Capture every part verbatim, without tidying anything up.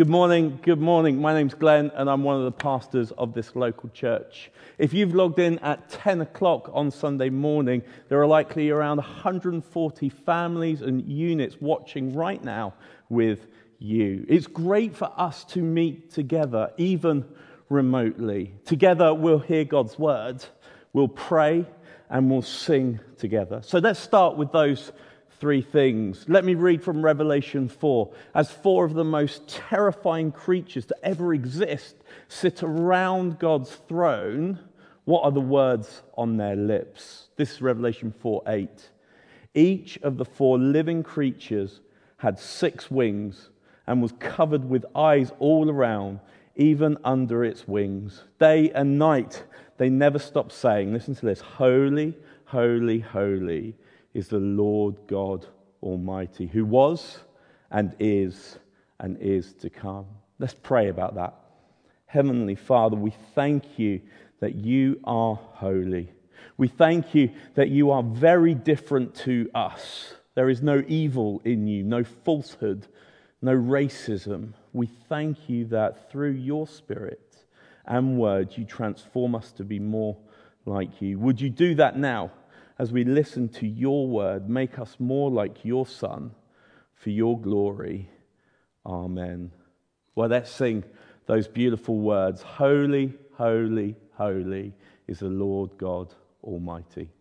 Good morning, good morning. My name's Glenn and I'm one of the pastors of this local church. If you've logged in at ten o'clock on Sunday morning, there are likely around one hundred forty families and units watching right now with you. It's great for us to meet together, even remotely. Together we'll hear God's word, we'll pray and we'll sing together. So let's start with those three things. Let me read from Revelation four. As four of the most terrifying creatures to ever exist sit around God's throne, what are the words on their lips? This is Revelation four eight. Each of the four living creatures had six wings and was covered with eyes all around, even under its wings. Day and night they never stop saying, listen to this, holy, holy, holy is the Lord God Almighty, who was and is and is to come. Let's pray about that. Heavenly Father, we thank you that you are holy. We thank you that you are very different to us. There is no evil in you, no falsehood, no racism. We thank you that through your Spirit and word, you transform us to be more like you. Would you do that now? As we listen to your word, make us more like your Son, for your glory. Amen. Well, let's sing those beautiful words. Holy, holy, holy is the Lord God Almighty.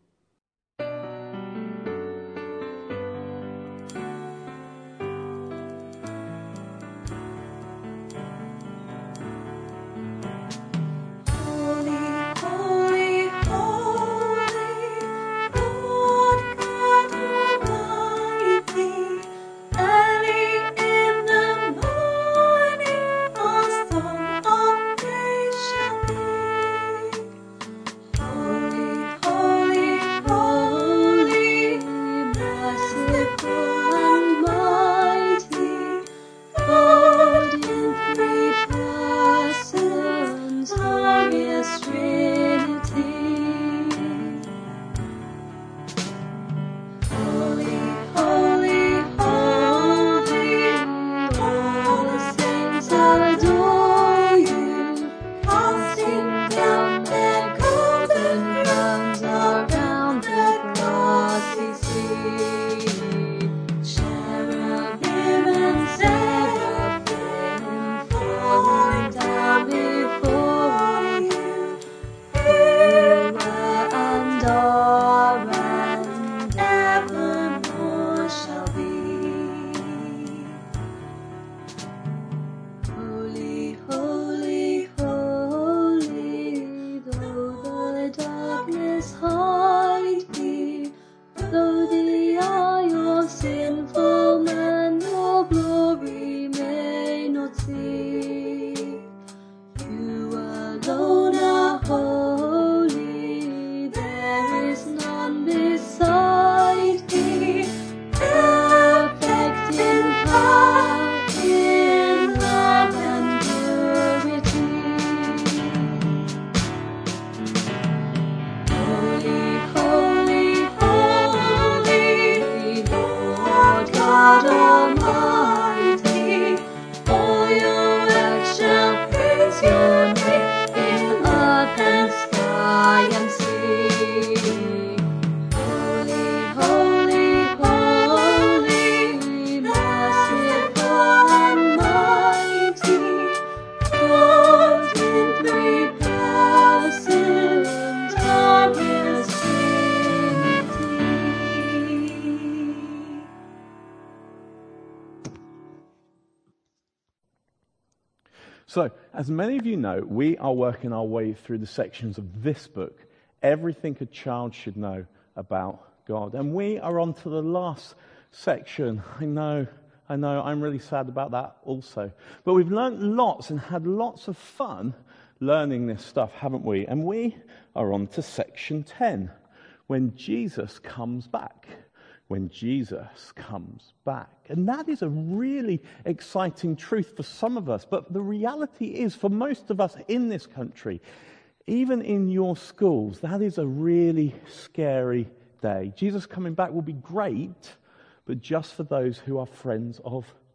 So, as many of you know, we are working our way through the sections of this book, Everything a Child Should Know About God. And we are on to the last section. I know, I know, I'm really sad about that also. But we've learned lots and had lots of fun learning this stuff, haven't we? And we are on to section ten, when Jesus comes back. When Jesus comes back. And that is a really exciting truth for some of us. But the reality is, for most of us in this country, even in your schools, that is a really scary day. Jesus coming back will be great, but just for those who are friends of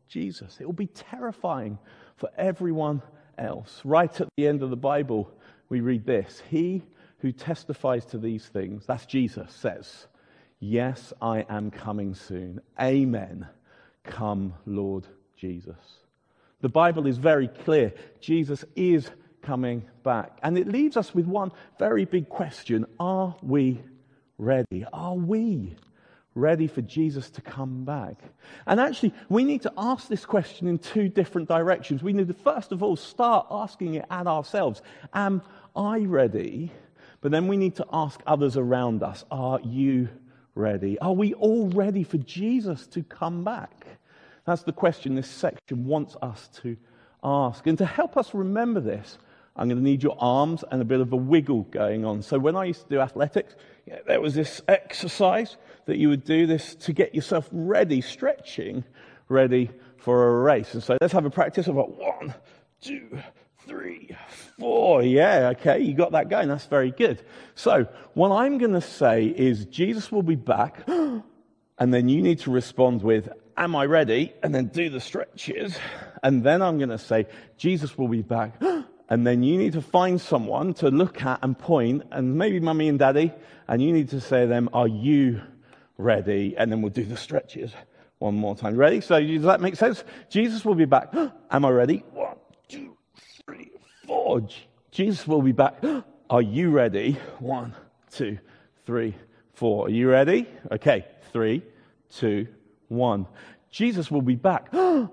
Jesus. It will be terrifying for everyone else. Right at the end of the Bible, we read this. He who testifies to these things, that's Jesus, says, yes, I am coming soon. Amen. Come, Lord Jesus. The Bible is very clear. Jesus is coming back. And it leaves us with one very big question. Are we ready? Are we ready for Jesus to come back? And actually, we need to ask this question in two different directions. We need to, first of all, start asking it at ourselves. Am I ready? But then we need to ask others around us, are you ready? Are we all ready for Jesus to come back? That's the question this section wants us to ask. And to help us remember this, I'm going to need your arms and a bit of a wiggle going on. So when I used to do athletics, yeah, there was this exercise that you would do this to get yourself ready, stretching, ready for a race. And so let's have a practice of a one, two, three, four. Yeah, okay, you got that going. That's very good. So what I'm going to say is Jesus will be back, and then you need to respond with, am I ready? And then do the stretches. And then I'm going to say, Jesus will be back. And then you need to find someone to look at and point, and maybe mummy and daddy, and you need to say to them, are you ready? And then we'll do the stretches one more time. Ready? So does that make sense? Jesus will be back. Am I ready? One, two, three, four. Jesus will be back. Are you ready? One, two, three, four. Are you ready? Okay. Three, two, one. Jesus will be back.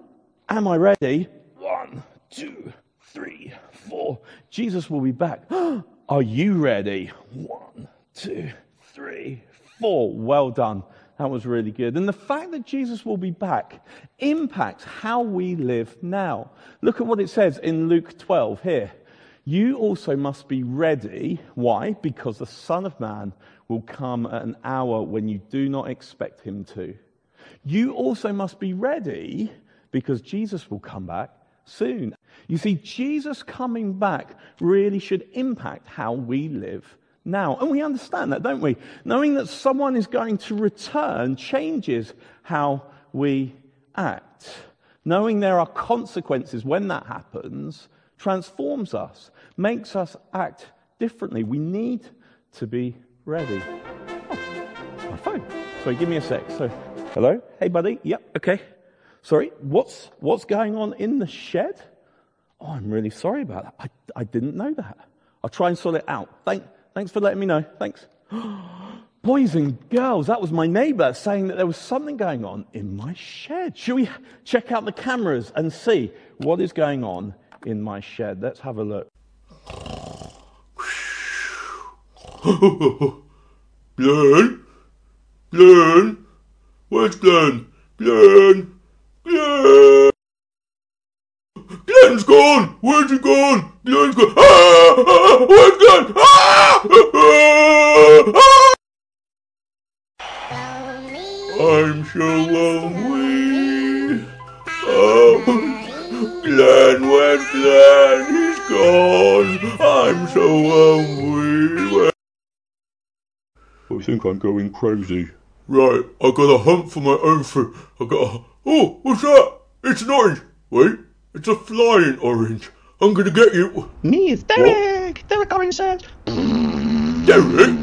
Am I ready? One, two, three, four. Jesus will be back. Are you ready? One, two, three, four. Well done. That was really good. And the fact that Jesus will be back impacts how we live now. Look at what it says in Luke twelve here. You also must be ready. Why? Because the Son of Man will come at an hour when you do not expect him to. You also must be ready because Jesus will come back soon. You see, Jesus coming back really should impact how we live now. And we understand that, don't we? Knowing that someone is going to return changes how we act. Knowing there are consequences when that happens transforms us, makes us act differently. We need to be ready. Oh, it's my phone. Sorry, give me a sec. So, hello? Hey, buddy. Yep, okay. Sorry, what's what's going on in the shed? Oh, I'm really sorry about that. I, I didn't know that. I'll try and sort it out. Thank, thanks for letting me know. Thanks. Boys and girls, that was my neighbour saying that there was something going on in my shed. Should we check out the cameras and see what is going on in my shed? Let's have a look. Glenn? Glenn? Where's Glenn? Glenn? Glenn? Glenn's gone! Where's he gone? Glenn's gone! Ah! Ah! Where's Glenn? Ah! Ah! Ah! I'm so lonely. Oh, Glenn, where's Glenn? He's gone. I'm so lonely. Where- I think I'm going crazy. Right, I got a hunt for my own food. I got a... Oh, what's that? It's an orange. Wait, it's a flying orange. I'm gonna get you. Me is Derek. What? Derek Orange says. Derek?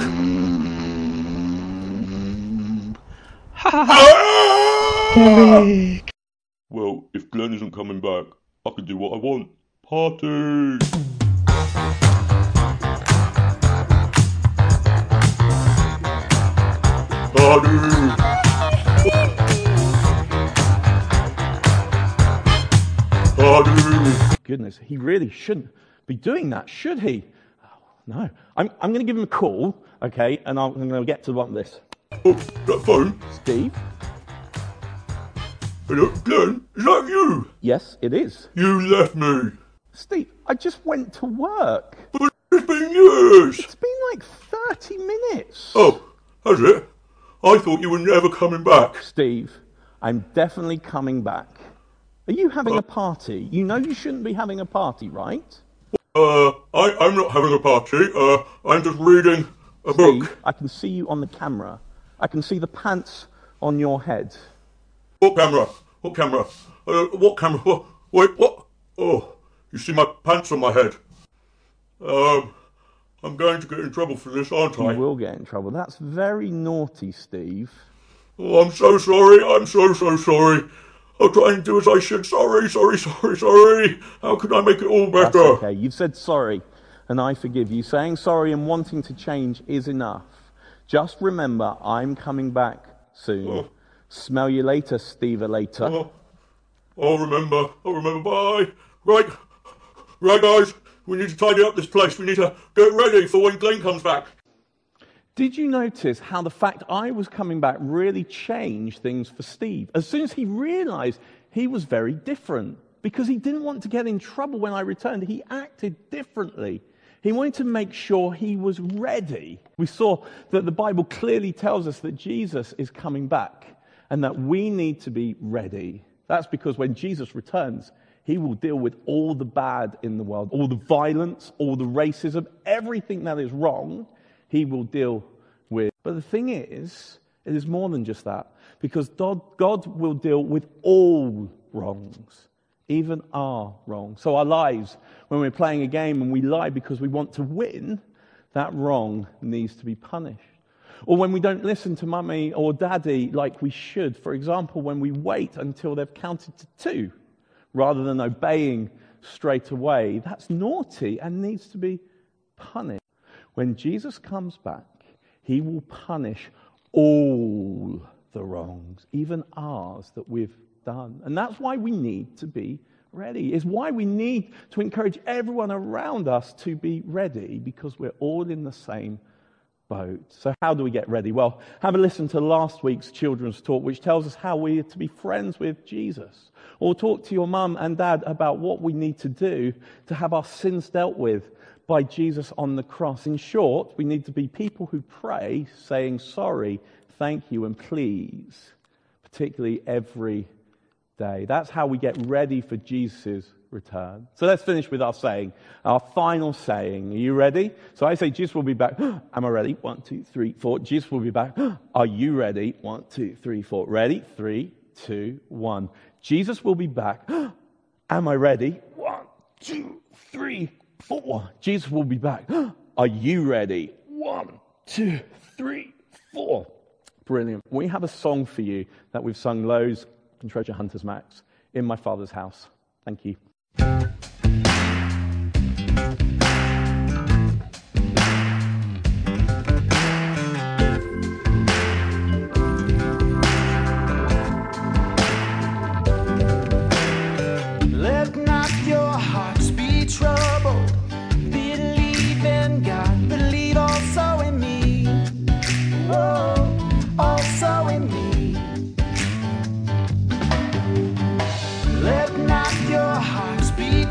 Ha ha ha. Derek. Well, if Glenn isn't coming back, I can do what I want. Party! Party! Party! Goodness, he really shouldn't be doing that, should he? Oh, no. I'm, I'm going to give him a call, okay, and I'm going to get to the bottom of this. Oh, that phone? Steve? Hello, Glenn? Is that you? Yes, it is. You left me. Steve, I just went to work. But it's been years. It's been like thirty minutes. Oh, has it? I thought you were never coming back. Steve, I'm definitely coming back. Are you having uh, a party? You know you shouldn't be having a party, right? Uh, I, I'm not having a party. Uh, I'm just reading a Steve, book. I can see you on the camera. I can see the pants on your head. What camera? What camera? Uh, what camera? What? Wait, what? Oh, you see my pants on my head. Um, I'm going to get in trouble for this, aren't I? You will get in trouble. That's very naughty, Steve. Oh, I'm so sorry. I'm so, so sorry. I'll try and do as I should. Sorry, sorry, sorry, sorry. How can I make it all better? That's okay. You've said sorry, and I forgive you. Saying sorry and wanting to change is enough. Just remember, I'm coming back soon. Oh. Smell you later, Steve later. Oh, I'll remember. I'll remember. Bye. Right. Right, guys. We need to tidy up this place. We need to get ready for when Glenn comes back. Did you notice how the fact I was coming back really changed things for Steve? As soon as he realized he was very different, because he didn't want to get in trouble when I returned, he acted differently. He wanted to make sure he was ready. We saw that the Bible clearly tells us that Jesus is coming back and that we need to be ready. That's because when Jesus returns, he will deal with all the bad in the world, all the violence, all the racism, everything that is wrong, he will deal with. But the thing is, it is more than just that, because God, God will deal with all wrongs, even our wrongs. So our lives, when we're playing a game and we lie because we want to win, that wrong needs to be punished. Or when we don't listen to mummy or daddy like we should, for example, when we wait until they've counted to two, rather than obeying straight away, that's naughty and needs to be punished. When Jesus comes back, he will punish all the wrongs, even ours that we've done. And that's why we need to be ready. It's why we need to encourage everyone around us to be ready, because we're all in the same boat. So how do we get ready? Well, have a listen to last week's children's talk, which tells us how we are to be friends with Jesus. Or talk to your mum and dad about what we need to do to have our sins dealt with by Jesus on the cross. In short, we need to be people who pray, saying sorry, thank you, and please, particularly every day. That's how we get ready for Jesus' return. So let's finish with our saying, our final saying. Are you ready? So I say, Jesus will be back. Am I ready? One, two, three, four. Jesus will be back. Are you ready? One, two, three, four. Ready? Three, two, one. Jesus will be back. Am I ready? One, two, three, four. Jesus will be back. Are you ready? One, two, three, four. Brilliant. We have a song for you that we've sung loads in Treasure Hunters Max, In My Father's House. Thank you. Let not your hearts be troubled. Believe in God. Believe also in me. Oh, also in me. Let not your hearts be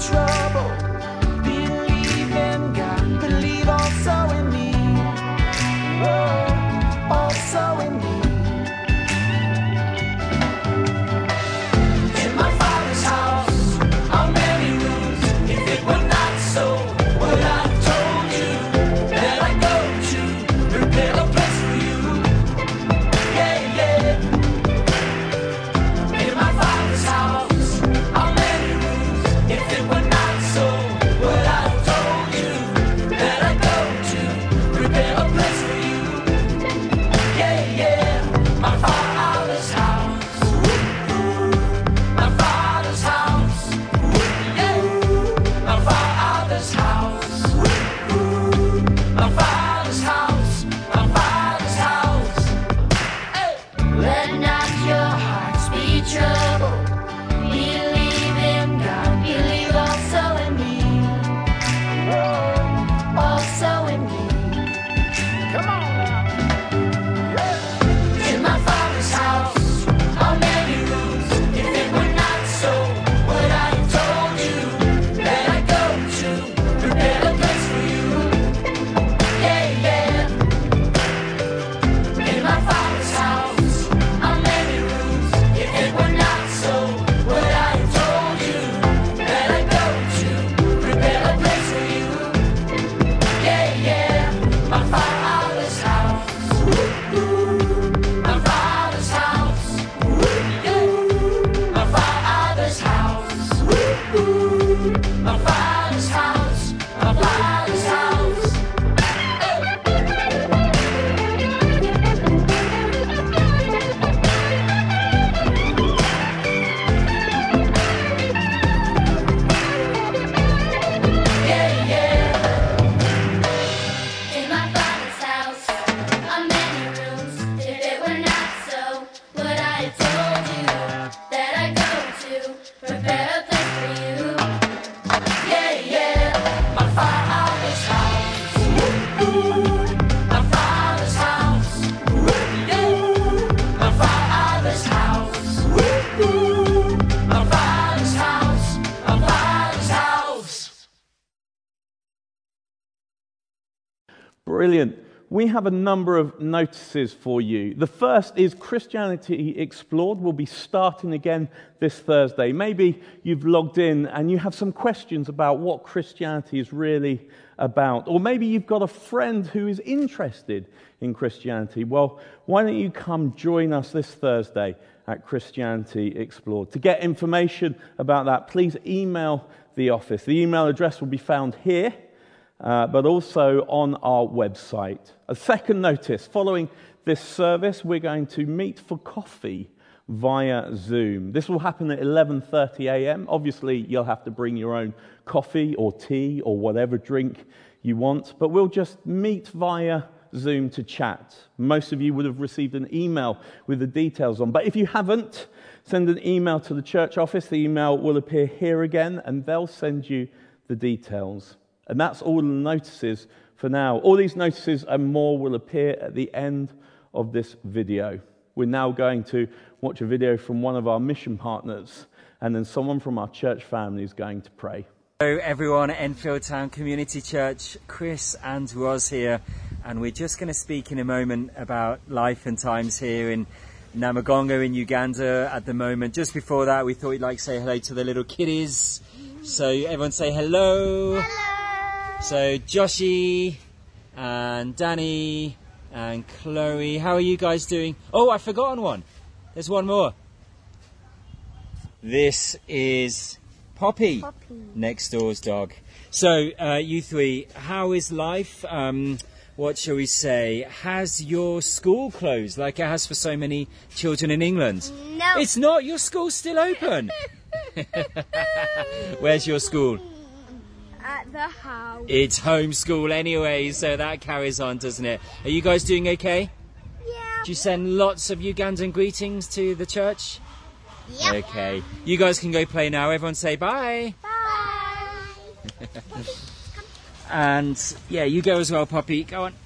Brilliant. We have a number of notices for you. The first is Christianity Explored will be starting again this Thursday. Maybe you've logged in and you have some questions about what Christianity is really about. Or maybe you've got a friend who is interested in Christianity. Well, why don't you come join us this Thursday at Christianity Explored? To get information about that, please email the office. The email address will be found here. Uh, but also on our website. A second notice, following this service, we're going to meet for coffee via Zoom. This will happen at eleven thirty a.m. Obviously, you'll have to bring your own coffee or tea or whatever drink you want, but we'll just meet via Zoom to chat. Most of you would have received an email with the details on, but if you haven't, send an email to the church office. The email will appear here again, and they'll send you the details. And that's all the notices for now. All these notices and more will appear at the end of this video. We're now going to watch a video from one of our mission partners, and then someone from our church family is going to pray. Hello everyone at Enfield Town Community Church. Chris and Roz here, and we're just going to speak in a moment about life and times here in Namagongo in Uganda at the moment. Just before that, we thought we'd like to say hello to the little kiddies. So everyone say hello. Hello. So Joshi and Danny and Chloe, how are you guys doing? Oh, I've forgotten one. There's one more. This is Poppy, Poppy. Next door's dog. So uh, you three, how is life? Um, what shall we say? Has your school closed like it has for so many children in England? No. It's not. Your school's still open. Where's your school? At the house. It's homeschool anyway, so that carries on, doesn't it? Are you guys doing okay? Yeah. Do you send lots of Ugandan greetings to the church? Yep. Okay. You guys can go play now. Everyone say bye. Bye. And yeah, you go as well, Poppy. Go on.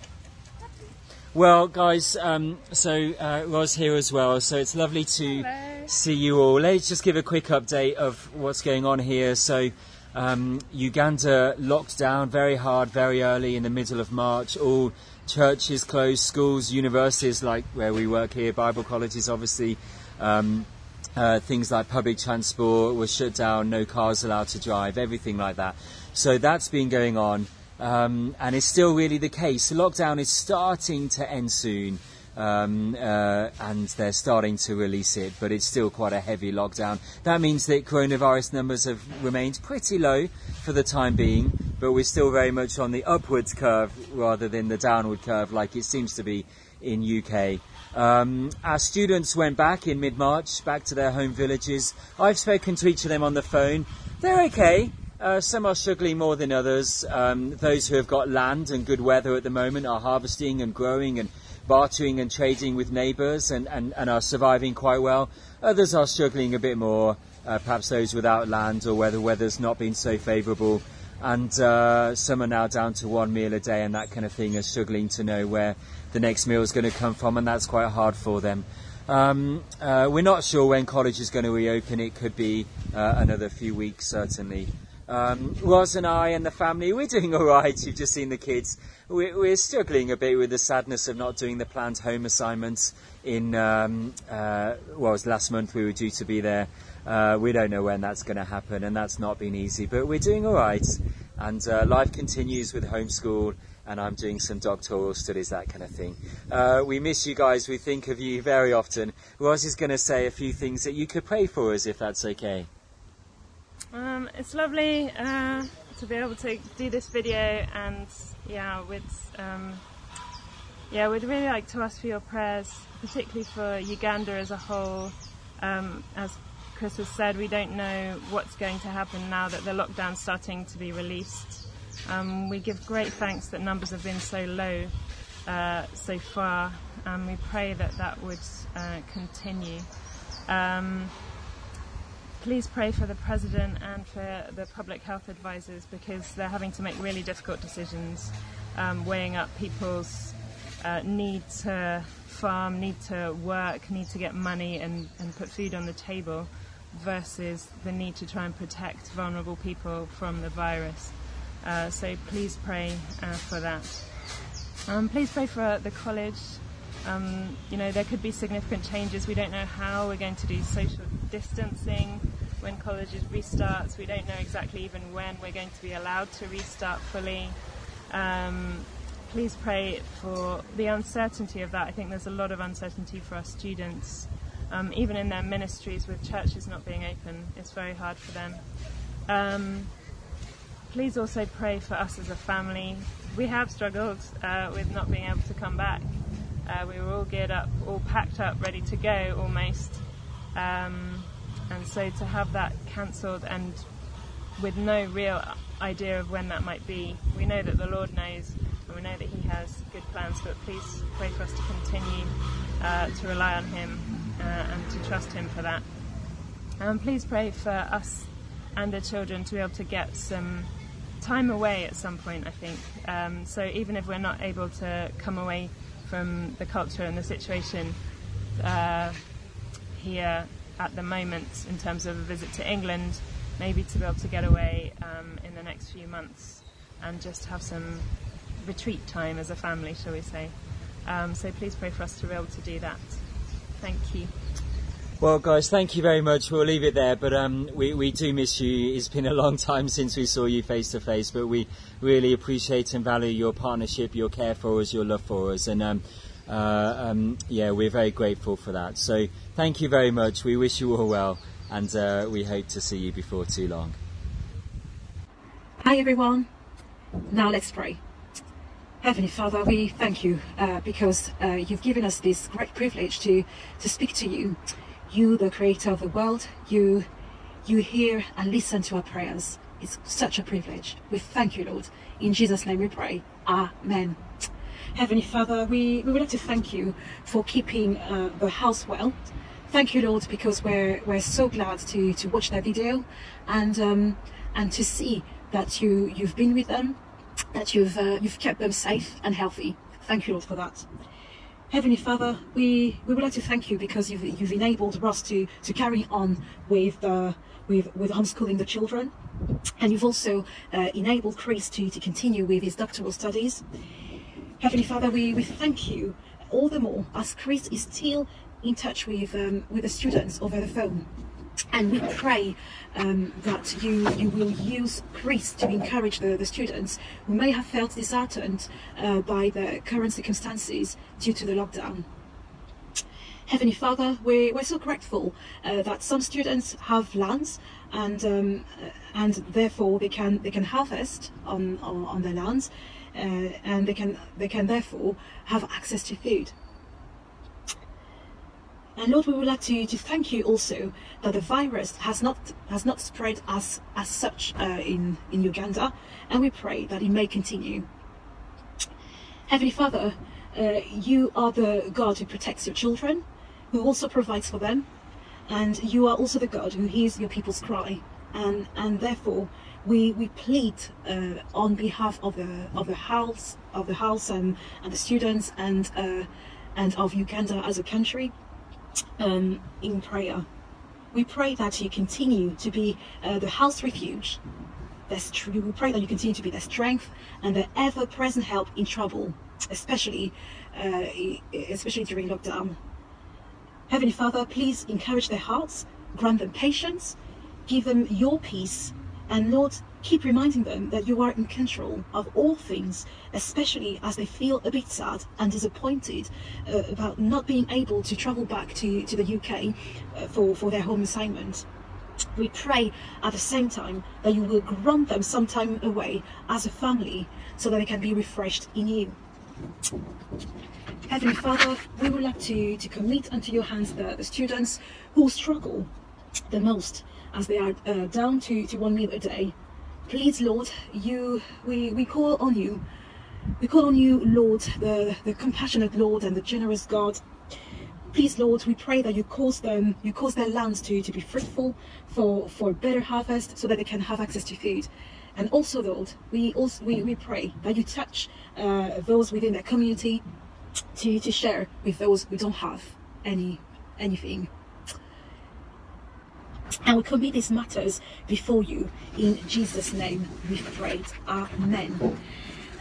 Well, guys, um, so uh, Roz here as well, so it's lovely to Hello. See you all. Let's just give a quick update of what's going on here. So Um, Uganda locked down very hard, very early in the middle of March. All churches closed, schools, universities, like where we work here, Bible colleges, obviously. Um, uh, things like public transport were shut down, no cars allowed to drive, everything like that. So that's been going on, um, and it's still really the case. The lockdown is starting to end soon. Um, uh, and they're starting to release it, but it's still quite a heavy lockdown. That means that coronavirus numbers have remained pretty low for the time being, but we're still very much on the upwards curve rather than the downward curve like it seems to be in U K. Um, our students went back in mid-March, back to their home villages. I've spoken to each of them on the phone. They're okay. Uh, some are struggling more than others. Um, those who have got land and good weather at the moment are harvesting and growing and bartering and trading with neighbours and, and, and are surviving quite well. Others are struggling a bit more, uh, perhaps those without land or where the weather's not been so favourable. And uh, some are now down to one meal a day and that kind of thing, are struggling to know where the next meal is going to come from, and that's quite hard for them. Um, uh, we're not sure when college is going to reopen. It could be uh, another few weeks, certainly. Um, Roz and I and the family, we're doing all right. You've just seen the kids. We're, we're struggling a bit with the sadness of not doing the planned home assignments in, um, uh, well, it was last month we were due to be there. Uh, we don't know when that's going to happen, and that's not been easy, but we're doing all right. And uh, life continues with homeschool, and I'm doing some doctoral studies, that kind of thing. Uh, we miss you guys. We think of you very often. Roz is going to say a few things that you could pray for us, if that's okay. Um, it's lovely uh, to be able to do this video, and yeah, with um, yeah, we'd really like to ask for your prayers, particularly for Uganda as a whole. Um, as Chris has said, we don't know what's going to happen now that the lockdown's starting to be released. Um, we give great thanks that numbers have been so low uh, so far, and we pray that that would uh, continue. Um, Please pray for the President and for the public health advisors, because they're having to make really difficult decisions, um, weighing up people's uh, need to farm, need to work, need to get money and, and put food on the table, versus the need to try and protect vulnerable people from the virus. Uh, so please pray uh, for that. Um, please pray for the college. Um, you know, there could be significant changes. We don't know how we're going to do social distancing when colleges restarts. We don't know exactly even when we're going to be allowed to restart fully. Um, please pray for the uncertainty of that. I think there's a lot of uncertainty for our students. Um, even in their ministries with churches not being open, it's very hard for them. Um, please also pray for us as a family. We have struggled uh, with not being able to come back. Uh, we were all geared up, all packed up, ready to go almost. Um, and so to have that cancelled and with no real idea of when that might be, we know that the Lord knows and we know that He has good plans, but please pray for us to continue uh, to rely on Him uh, and to trust Him for that. And please pray for us and the children to be able to get some time away at some point, I think. Um, so even if we're not able to come away from the culture and the situation uh, here at the moment in terms of a visit to England, maybe to be able to get away um, in the next few months and just have some retreat time as a family, shall we say. Um, so please pray for us to be able to do that. Thank you. Well, guys, thank you very much. We'll leave it there, but um, we, we do miss you. It's been a long time since we saw you face to face, but we really appreciate and value your partnership, your care for us, your love for us, and um, uh, um, yeah, we're very grateful for that. So thank you very much. We wish you all well, and uh, we hope to see you before too long. Hi everyone. Now let's pray. Heavenly Father, we thank you uh, because uh, you've given us this great privilege to, to speak to you. You, the creator of the world, you, you hear and listen to our prayers. It's such a privilege. We thank you, Lord. In Jesus' name we pray. Amen. Heavenly Father, we, we would like to thank you for keeping uh, the house well. Thank you, Lord, because we're, we're so glad to, to watch that video and, um, and to see that you, you've been with them, that you've, uh, you've kept them safe and healthy. Thank you, Lord, for that. Heavenly Father, we, we would like to thank you because you've, you've enabled Ross to, to carry on with, uh, with, with homeschooling the children. And you've also uh, enabled Chris to, to continue with his doctoral studies. Heavenly Father, we, we thank you all the more as Chris is still in touch with, um, with the students over the phone. And we pray um, that you, you will use Chris to encourage the, the students who may have felt disheartened uh, by the current circumstances due to the lockdown. Heavenly Father, we're, we're so grateful uh, that some students have lands and um, and therefore they can they can harvest on on, on their lands uh, and they can they can therefore have access to food. And Lord, we would like to, to thank you also that the virus has not has not spread as as such uh, in in Uganda, and we pray that it may continue. Heavenly Father, uh, you are the God who protects your children, who also provides for them, and you are also the God who hears your people's cry, and and therefore we we plead uh, on behalf of the of the house of the house and and the students and uh, and of Uganda as a country. Um, in prayer, we pray that you continue to be uh, the house refuge. That's true. We pray that you continue to be their strength and their ever-present help in trouble, especially, uh, especially during lockdown. Heavenly Father, please encourage their hearts, grant them patience, give them your peace, and Lord, keep reminding them that you are in control of all things, especially as they feel a bit sad and disappointed uh, about not being able to travel back to, to the U K uh, for, for their home assignment. We pray at the same time that you will grant them some time away as a family so that they can be refreshed in you. Heavenly Father, we would like to, to commit unto your hands the, the students who struggle the most as they are uh, down to, to one meal a day. Please, Lord, you we, we call on you. We call on you, Lord, the, the compassionate Lord and the generous God. Please, Lord, we pray that you cause them, you cause their lands to, to be fruitful for, for a better harvest so that they can have access to food. And also, Lord, we also we, we pray that you touch uh, those within their community to, to share with those who don't have any anything. And we commit these matters before you. In Jesus' name we've prayed. Amen.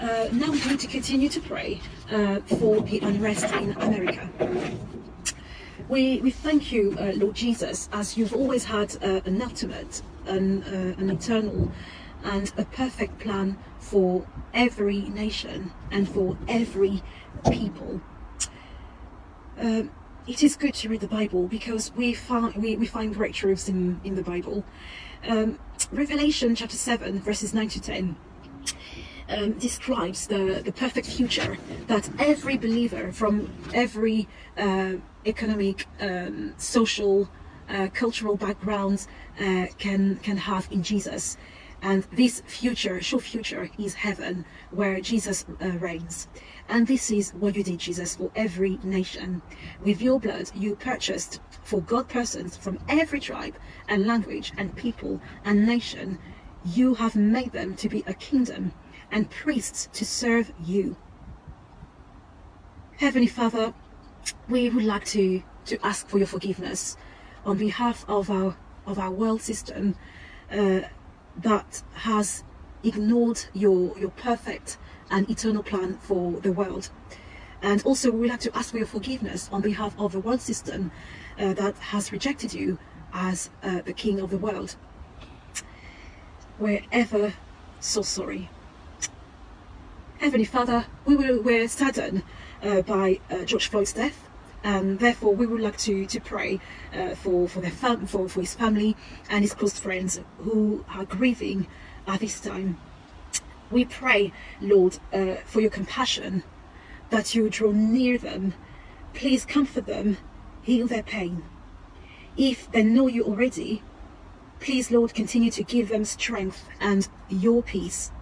uh, now we're going to continue to pray uh, for the unrest in America. We, we thank you, uh, Lord Jesus, as you've always had uh, an ultimate, an, uh, an eternal, and a perfect plan for every nation and for every people. Uh, it is good to read the Bible because we find we, we find great truths in, in the Bible. Um, Revelation chapter seven, verses nine to ten. Um, describes the, the perfect future that every believer from every uh, economic, um, social, uh, cultural background uh, can can have in Jesus. And this future, sure future, is heaven, where Jesus uh, reigns. And this is what you did, Jesus, for every nation. With your blood, you purchased for God persons from every tribe and language and people and nation. You have made them to be a kingdom and priests to serve you. Heavenly Father, we would like to, to ask for your forgiveness on behalf of our of our world system uh, that has ignored your your perfect and eternal plan for the world. And also we would like to ask for your forgiveness on behalf of the world system uh, that has rejected you as uh, the King of the world. We're ever so sorry. Heavenly Father, we were, we're saddened uh, by uh, George Floyd's death, and therefore we would like to, to pray uh, for, for, their fam for, for his family and his close friends who are grieving at this time. We pray, Lord, uh, for your compassion, that you draw near them. Please comfort them, heal their pain. If they know you already, please, Lord, continue to give them strength and your peace.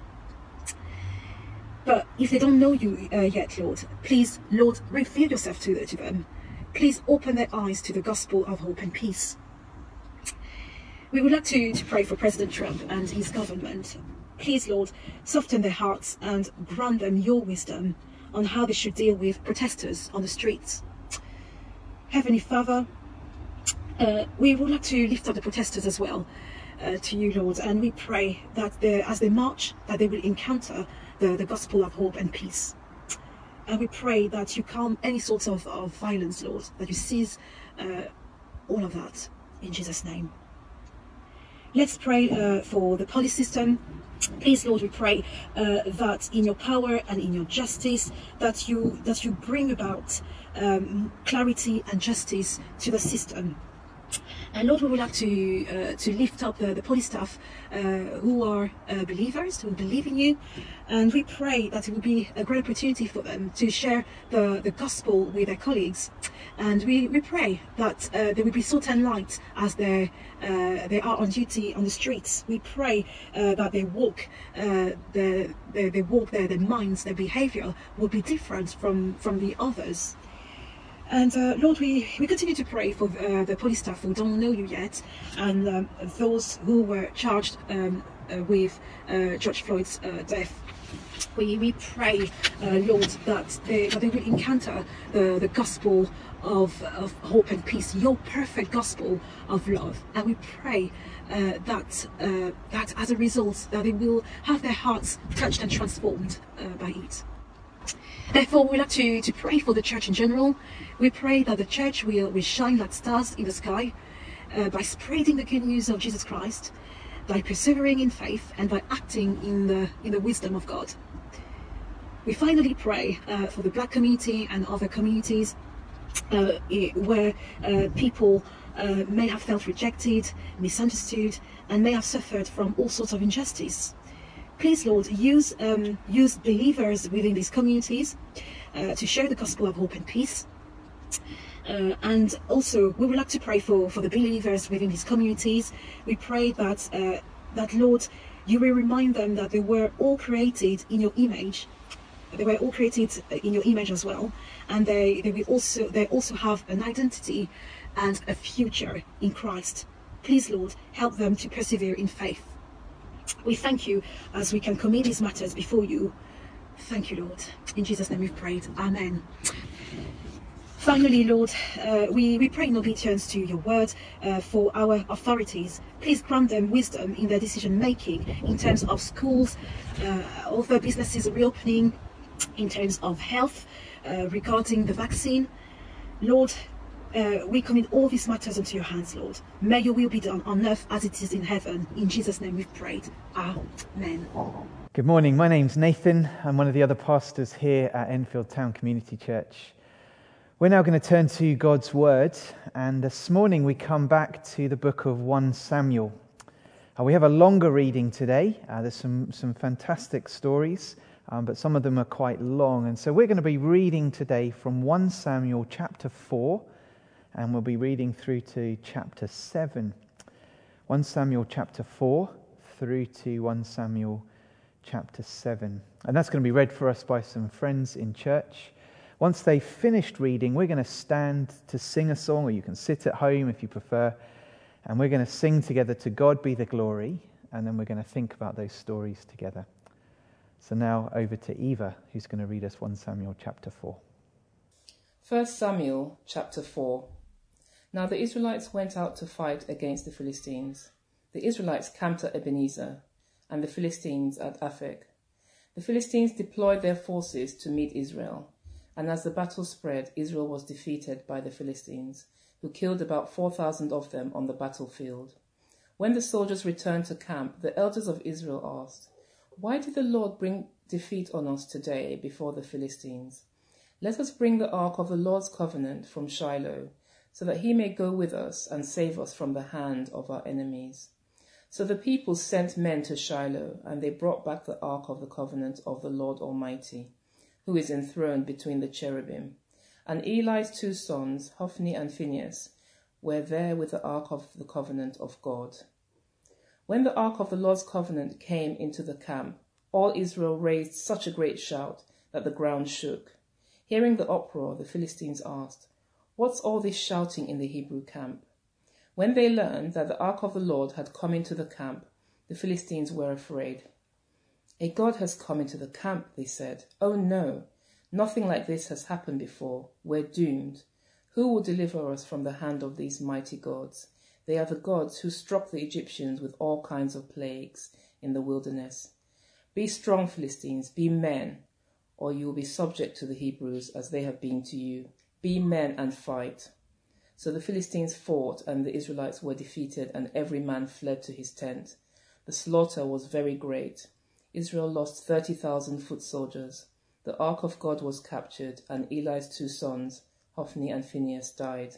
But if they don't know you uh, yet, Lord, please, Lord, reveal yourself to, to them. Please open their eyes to the gospel of hope and peace. We would like to, to pray for President Trump and his government. Please, Lord, soften their hearts and grant them your wisdom on how they should deal with protesters on the streets. Heavenly Father, uh, we would like to lift up the protesters as well uh, to you, Lord, and we pray that they, as they march, that they will encounter The, the gospel of hope and peace. And we pray that you calm any sorts of, of violence, Lord, that you seize uh, all of that in Jesus' name. Let's pray uh, for the police system. Please, Lord, we pray uh, that in your power and in your justice, that you that you bring about um, clarity and justice to the system. And Lord, we would like to uh, to lift up the, the police staff uh, who are uh, believers, who believe in you, and we pray that it will be a great opportunity for them to share the, the gospel with their colleagues. And we, we pray that uh, they will be salt and light as they uh, they are on duty on the streets. We pray uh, that they walk, uh, their, their, they walk their, their minds, their behaviour will be different from, from the others. And uh, Lord, we, we continue to pray for uh, the police staff who don't know you yet, and um, those who were charged um, uh, with uh, George Floyd's uh, death. We, we pray, uh, Lord, that they, that they will encounter the, the gospel of, of hope and peace, your perfect gospel of love. And we pray uh, that, uh, that as a result, that they will have their hearts touched and transformed uh, by it. Therefore, we like to, to pray for the church in general. We pray that the church will, will shine like stars in the sky uh, by spreading the good news of Jesus Christ, by persevering in faith, and by acting in the, in the wisdom of God. We finally pray uh, for the black community and other communities uh, where uh, people uh, may have felt rejected, misunderstood, and may have suffered from all sorts of injustice. Please, Lord, use um, use believers within these communities uh, to share the gospel of hope and peace. Uh, and also, we would like to pray for, for the believers within these communities. We pray that, uh, that, Lord, you will remind them that they were all created in your image. They were all created in your image as well. And they, they, will also, they also have an identity and a future in Christ. Please, Lord, help them to persevere in faith. We thank you as we can commit these matters before you. Thank you, Lord. In Jesus' name we've prayed. Amen. Finally, Lord, uh, we, we pray in obedience to your word uh, for our authorities. Please grant them wisdom in their decision making in terms of schools, uh, other businesses reopening, in terms of health, uh, regarding the vaccine. Lord, uh, we commit all these matters into your hands, Lord. May your will be done on earth as it is in heaven. In Jesus' name we've prayed. Amen. Good morning. My name's Nathan. I'm one of the other pastors here at Enfield Town Community Church. We're now going to turn to God's Word, and this morning we come back to the book of First Samuel. Uh, we have a longer reading today. Uh, there's some, some fantastic stories, um, but some of them are quite long. And so we're going to be reading today from First Samuel chapter four, and we'll be reading through to chapter seven. First Samuel chapter four through to First Samuel chapter seven. And that's going to be read for us by some friends in church. Once they've finished reading, we're going to stand to sing a song, or you can sit at home if you prefer, and we're going to sing together "To God Be the Glory," and then we're going to think about those stories together. So now over to Eva, who's going to read us First Samuel chapter four. First Samuel chapter four. Now the Israelites went out to fight against the Philistines. The Israelites camped at Ebenezer, and the Philistines at Aphek. The Philistines deployed their forces to meet Israel. And as the battle spread, Israel was defeated by the Philistines, who killed about four thousand of them on the battlefield. When the soldiers returned to camp, the elders of Israel asked, "Why did the Lord bring defeat on us today before the Philistines? Let us bring the ark of the Lord's covenant from Shiloh, so that he may go with us and save us from the hand of our enemies." So the people sent men to Shiloh, and they brought back the ark of the covenant of the Lord Almighty, who is enthroned between the cherubim. And Eli's two sons, Hophni and Phinehas, were there with the ark of the covenant of God. When the ark of the Lord's covenant came into the camp, all Israel raised such a great shout that the ground shook. Hearing the uproar, the Philistines asked, "What's all this shouting in the Hebrew camp?" When they learned that the ark of the Lord had come into the camp, the Philistines were afraid. "A god has come into the camp," they said. "Oh no, nothing like this has happened before. We're doomed. Who will deliver us from the hand of these mighty gods? They are the gods who struck the Egyptians with all kinds of plagues in the wilderness. Be strong, Philistines, be men, or you will be subject to the Hebrews as they have been to you. Be men and fight." So the Philistines fought, and the Israelites were defeated, and every man fled to his tent. The slaughter was very great. Israel lost thirty thousand foot soldiers. The ark of God was captured, and Eli's two sons, Hophni and Phinehas, died.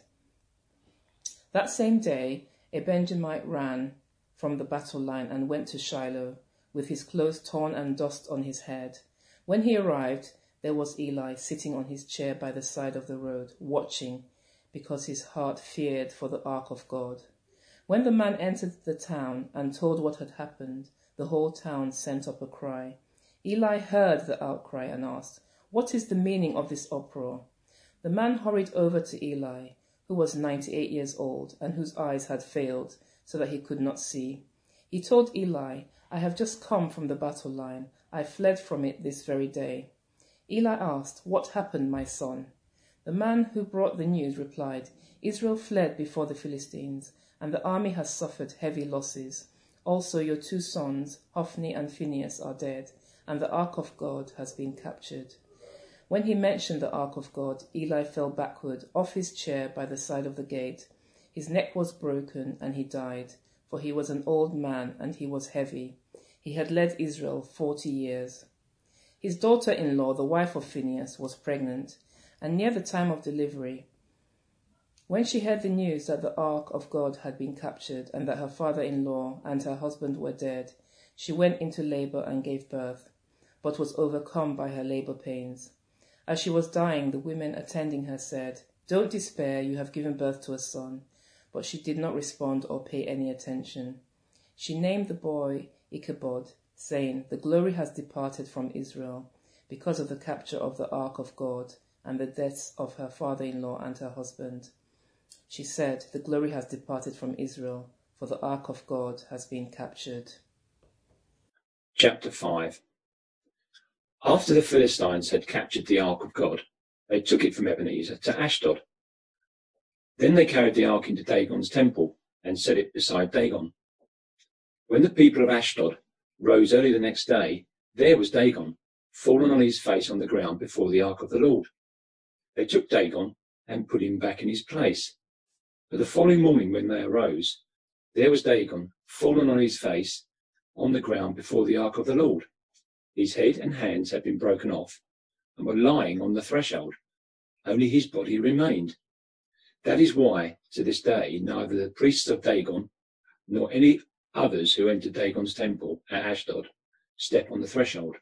That same day, a Benjamite ran from the battle line and went to Shiloh, with his clothes torn and dust on his head. When he arrived, there was Eli sitting on his chair by the side of the road, watching, because his heart feared for the ark of God. When the man entered the town and told what had happened, the whole town sent up a cry. Eli heard the outcry and asked, "What is the meaning of this uproar?" The man hurried over to Eli, who was ninety-eight years old and whose eyes had failed, so that he could not see. He told Eli, "I have just come from the battle line. I fled from it this very day." Eli asked, "What happened, my son?" The man who brought the news replied, "Israel fled before the Philistines, and the army has suffered heavy losses. Also your two sons, Hophni and Phinehas, are dead, and the ark of God has been captured." When he mentioned the ark of God, Eli fell backward off his chair by the side of the gate. His neck was broken, and he died, for he was an old man, and he was heavy. He had led Israel forty years. His daughter-in-law, the wife of Phinehas, was pregnant, and near the time of delivery, when she heard the news that the ark of God had been captured and that her father-in-law and her husband were dead, she went into labor and gave birth, but was overcome by her labor pains. As she was dying, the women attending her said, "Don't despair, you have given birth to a son." But she did not respond or pay any attention. She named the boy Ichabod, saying, "The glory has departed from Israel because of the capture of the ark of God and the deaths of her father-in-law and her husband." She said, "The glory has departed from Israel, for the ark of God has been captured." Chapter five. After the Philistines had captured the ark of God, They took it from Ebenezer to Ashdod. Then they carried the ark into Dagon's temple and set it beside Dagon. When the people of Ashdod rose early the next day, there was Dagon, fallen on his face on the ground before the ark of the Lord. They took Dagon and put him back in his place. But the following morning when they arose, there was Dagon, fallen on his face on the ground before the ark of the Lord. His head and hands had been broken off and were lying on the threshold. Only his body remained. That is why, to this day, neither the priests of Dagon nor any others who enter Dagon's temple at Ashdod step on the threshold.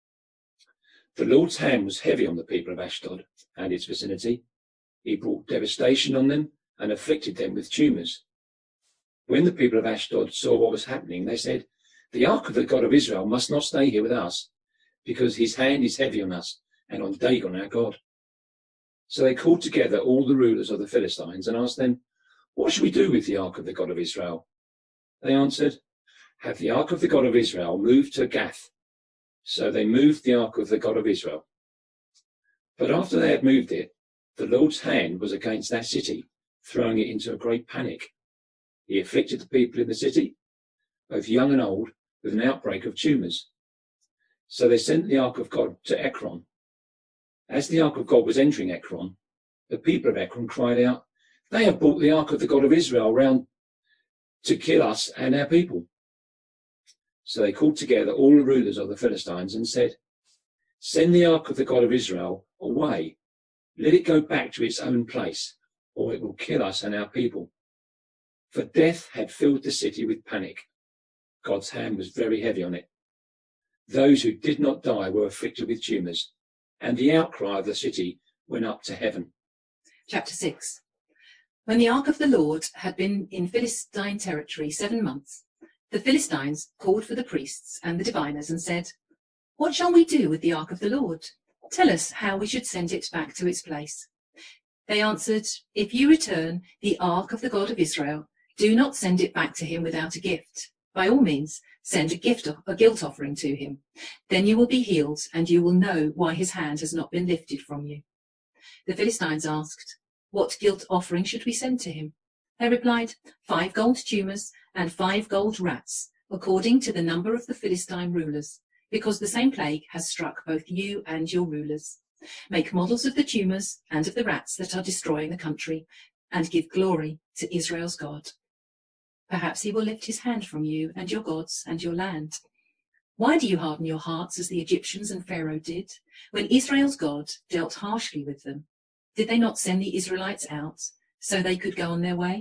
The Lord's hand was heavy on the people of Ashdod and its vicinity. He brought devastation on them and afflicted them with tumours. When the people of Ashdod saw what was happening, they said, "The ark of the God of Israel must not stay here with us, because his hand is heavy on us and on Dagon our God." So they called together all the rulers of the Philistines and asked them, "What should we do with the ark of the God of Israel?" They answered, "Have the ark of the God of Israel moved to Gath." So they moved the ark of the God of Israel. But after they had moved it, the Lord's hand was against that city, throwing it into a great panic. He afflicted the people in the city, both young and old, with an outbreak of tumours. So they sent the ark of God to Ekron. As the ark of God was entering Ekron, the people of Ekron cried out, "They have brought the ark of the God of Israel round to kill us and our people." So they called together all the rulers of the Philistines and said, "Send the ark of the God of Israel away. Let it go back to its own place, or it will kill us and our people." For death had filled the city with panic. God's hand was very heavy on it. Those who did not die were afflicted with tumours, and the outcry of the city went up to heaven. Chapter six. When the ark of the Lord had been in Philistine territory seven months, the Philistines called for the priests and the diviners and said, "What shall we do with the ark of the Lord? Tell us how we should send it back to its place." They answered, "If you return the ark of the God of Israel, do not send it back to him without a gift. By all means, send a gift, a guilt offering to him. Then you will be healed, and you will know why his hand has not been lifted from you." The Philistines asked, "What guilt offering should we send to him?" They replied, five gold tumours and five gold rats, according to the number of the Philistine rulers, because the same plague has struck both you and your rulers. Make models of the tumours and of the rats that are destroying the country, and give glory to Israel's God. Perhaps he will lift his hand from you and your gods and your land. Why do you harden your hearts as the Egyptians and Pharaoh did, when Israel's God dealt harshly with them? Did they not send the Israelites out so they could go on their way?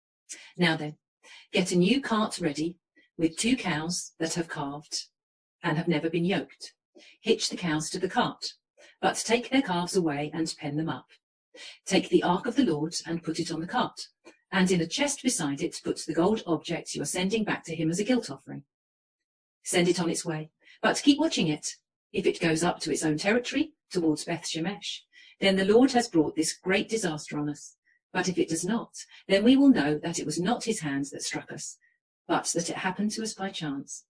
Now then, get a new cart ready with two cows that have calved and have never been yoked. Hitch the cows to the cart, but take their calves away and pen them up. Take the ark of the Lord and put it on the cart, and in a chest beside it put the gold objects you are sending back to him as a guilt offering. Send it on its way, but keep watching it. If it goes up to its own territory, towards Beth Shemesh, then the Lord has brought this great disaster on us. But if it does not, then we will know that it was not his hands that struck us, but that it happened to us by chance.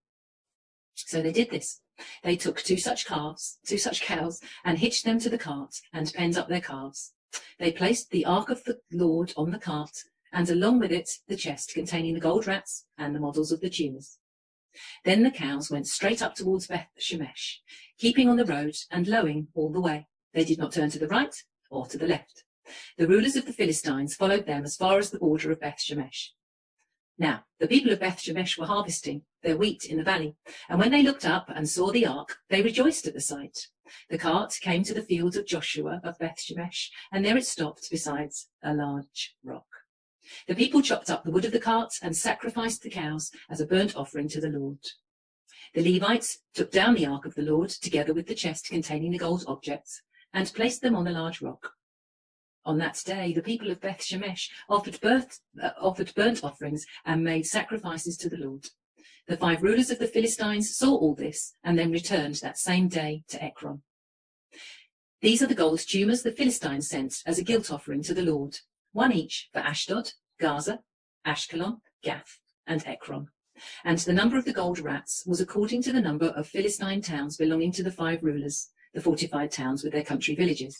So they did this. They took two such calves, two such cows, and hitched them to the cart, and penned up their calves. They placed the ark of the Lord on the cart, and along with it the chest containing the gold rats and the models of the tumours. Then the cows went straight up towards Beth Shemesh, keeping on the road and lowing all the way. They did not turn to the right or to the left. The rulers of the Philistines followed them as far as the border of Beth Shemesh. Now, the people of Beth Shemesh were harvesting their wheat in the valley, and when they looked up and saw the ark, they rejoiced at the sight. The cart came to the field of Joshua of Beth Shemesh, and there it stopped beside a large rock. The people chopped up the wood of the cart and sacrificed the cows as a burnt offering to the Lord. The Levites took down the ark of the Lord, together with the chest containing the gold objects, and placed them on a large rock. On that day, the people of Beth Shemesh offered, birth, uh, offered burnt offerings and made sacrifices to the Lord. The five rulers of the Philistines saw all this and then returned that same day to Ekron. These are the gold tumours the Philistines sent as a guilt offering to the Lord, one each for Ashdod, Gaza, Ashkelon, Gath, and Ekron. And the number of the gold rats was according to the number of Philistine towns belonging to the five rulers, the fortified towns with their country villages.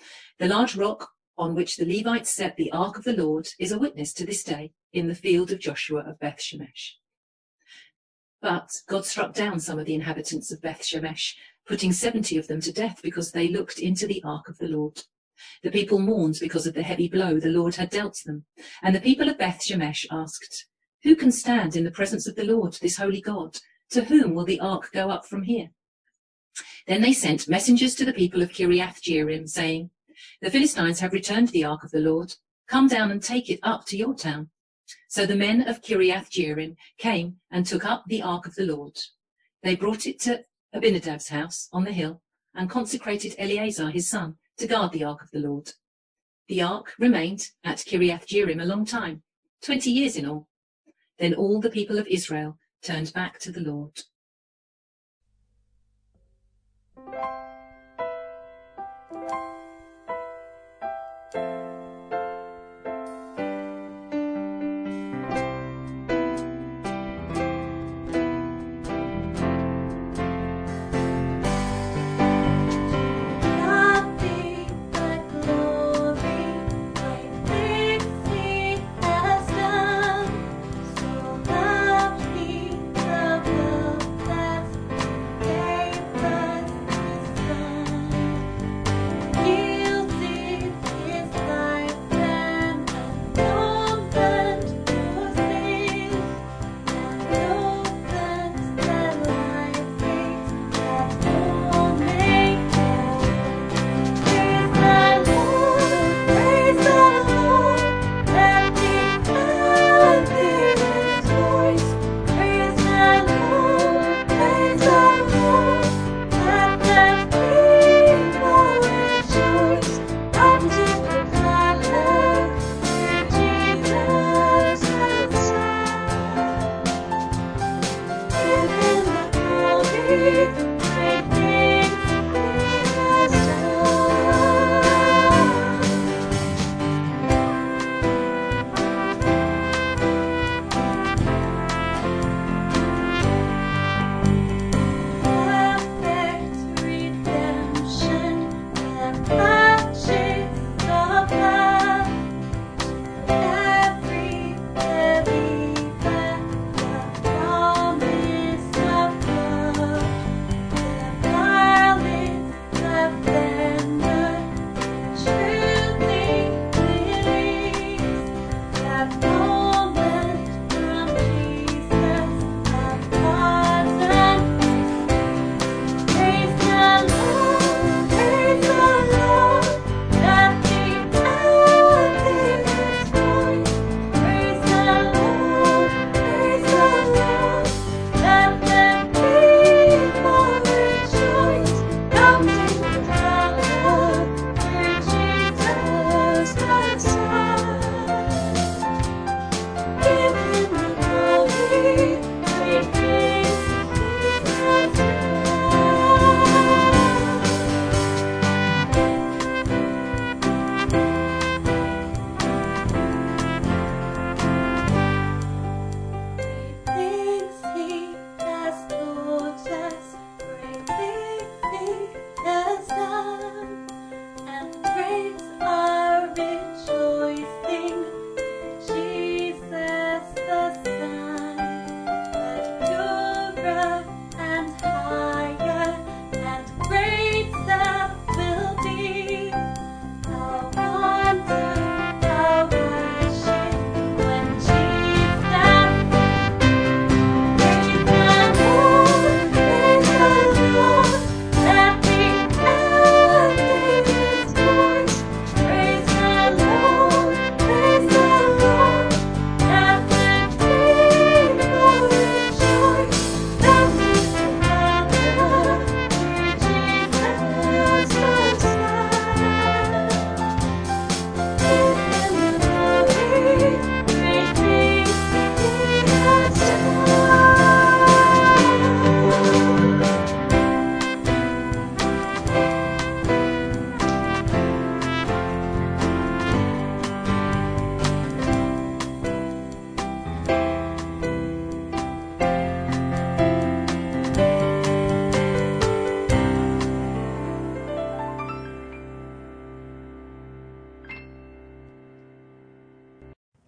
The large rock on which the Levites set the ark of the Lord is a witness to this day in the field of Joshua of Beth Shemesh. But God struck down some of the inhabitants of Beth Shemesh, putting seventy of them to death because they looked into the ark of the Lord. The people mourned because of the heavy blow the Lord had dealt them. And the people of Beth Shemesh asked, "Who can stand in the presence of the Lord, this holy God? To whom will the ark go up from here?" Then they sent messengers to the people of Kiriath Jearim, saying, "The Philistines have returned the ark of the Lord. Come down and take it up to your town." So the men of Kiriath Jearim came and took up the ark of the Lord. They brought it to Abinadab's house on the hill and consecrated Eleazar his son to guard the ark of the Lord. The ark remained at Kiriath Jearim a long time, twenty years in all. Then all the people of Israel turned back to the Lord.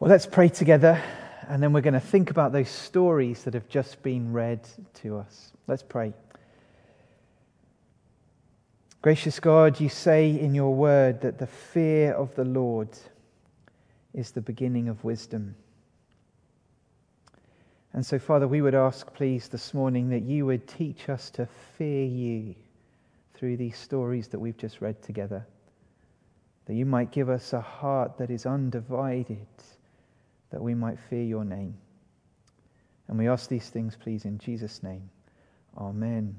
Well, let's pray together, and then we're going to think about those stories that have just been read to us. Let's pray. Gracious God, you say in your word that the fear of the Lord is the beginning of wisdom. And so, Father, we would ask, please, this morning that you would teach us to fear you through these stories that we've just read together. That you might give us a heart that is undivided, that we might fear your name. And we ask these things, please, in Jesus' name. Amen.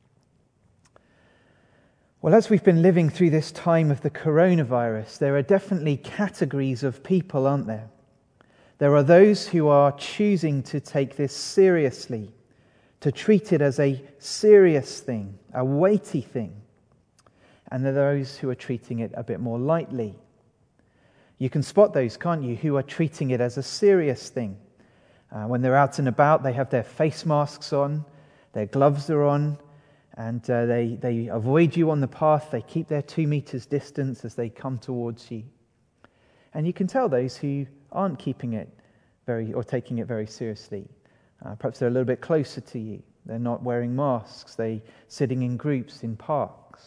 Well, as we've been living through this time of the coronavirus, there are definitely categories of people, aren't there? There are those who are choosing to take this seriously, to treat it as a serious thing, a weighty thing. And there are those who are treating it a bit more lightly. You can spot those, can't you, who are treating it as a serious thing. Uh, when they're out and about, they have their face masks on, their gloves are on, and uh, they, they avoid you on the path. They keep their two meters distance as they come towards you. And you can tell those who aren't keeping it very or taking it very seriously. Uh, perhaps they're a little bit closer to you. They're not wearing masks. They're sitting in groups in parks.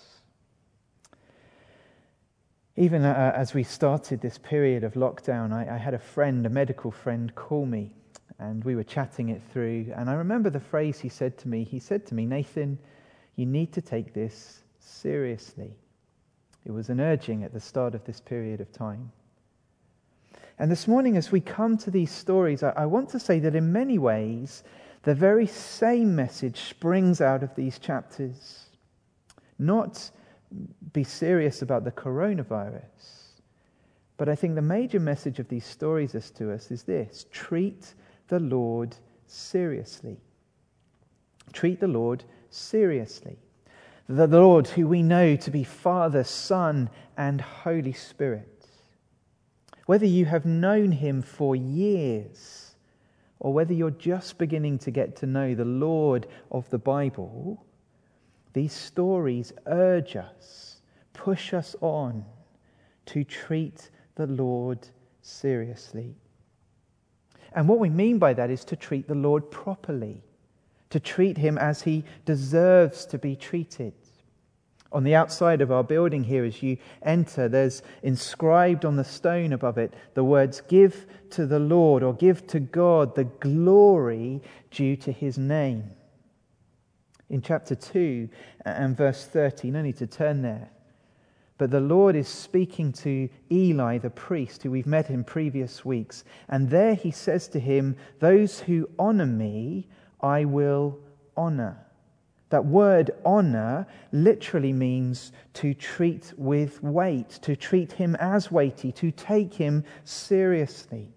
Even uh, as we started this period of lockdown, I, I had a friend, a medical friend, call me, and we were chatting it through. And I remember the phrase he said to me. He said to me, "Nathan, you need to take this seriously." It was an urging at the start of this period of time. And this morning, as we come to these stories, I, I want to say that in many ways, the very same message springs out of these chapters. Not be serious about the coronavirus, but I think the major message of these stories is to us is this: treat the Lord seriously. Treat the Lord seriously. The Lord, who we know to be Father, Son, and Holy Spirit. Whether you have known him for years, or whether you're just beginning to get to know the Lord of the Bible, these stories urge us, push us on to treat the Lord seriously. And what we mean by that is to treat the Lord properly, to treat him as he deserves to be treated. On the outside of our building here, as you enter, there's inscribed on the stone above it the words, "Give to the Lord," or "Give to God the glory due to his name." In chapter two and verse thirty, no need to turn there, but the Lord is speaking to Eli the priest, who we've met in previous weeks, and there he says to him, "Those who honor me, I will honor." That word honor literally means to treat with weight, to treat him as weighty, to take him seriously.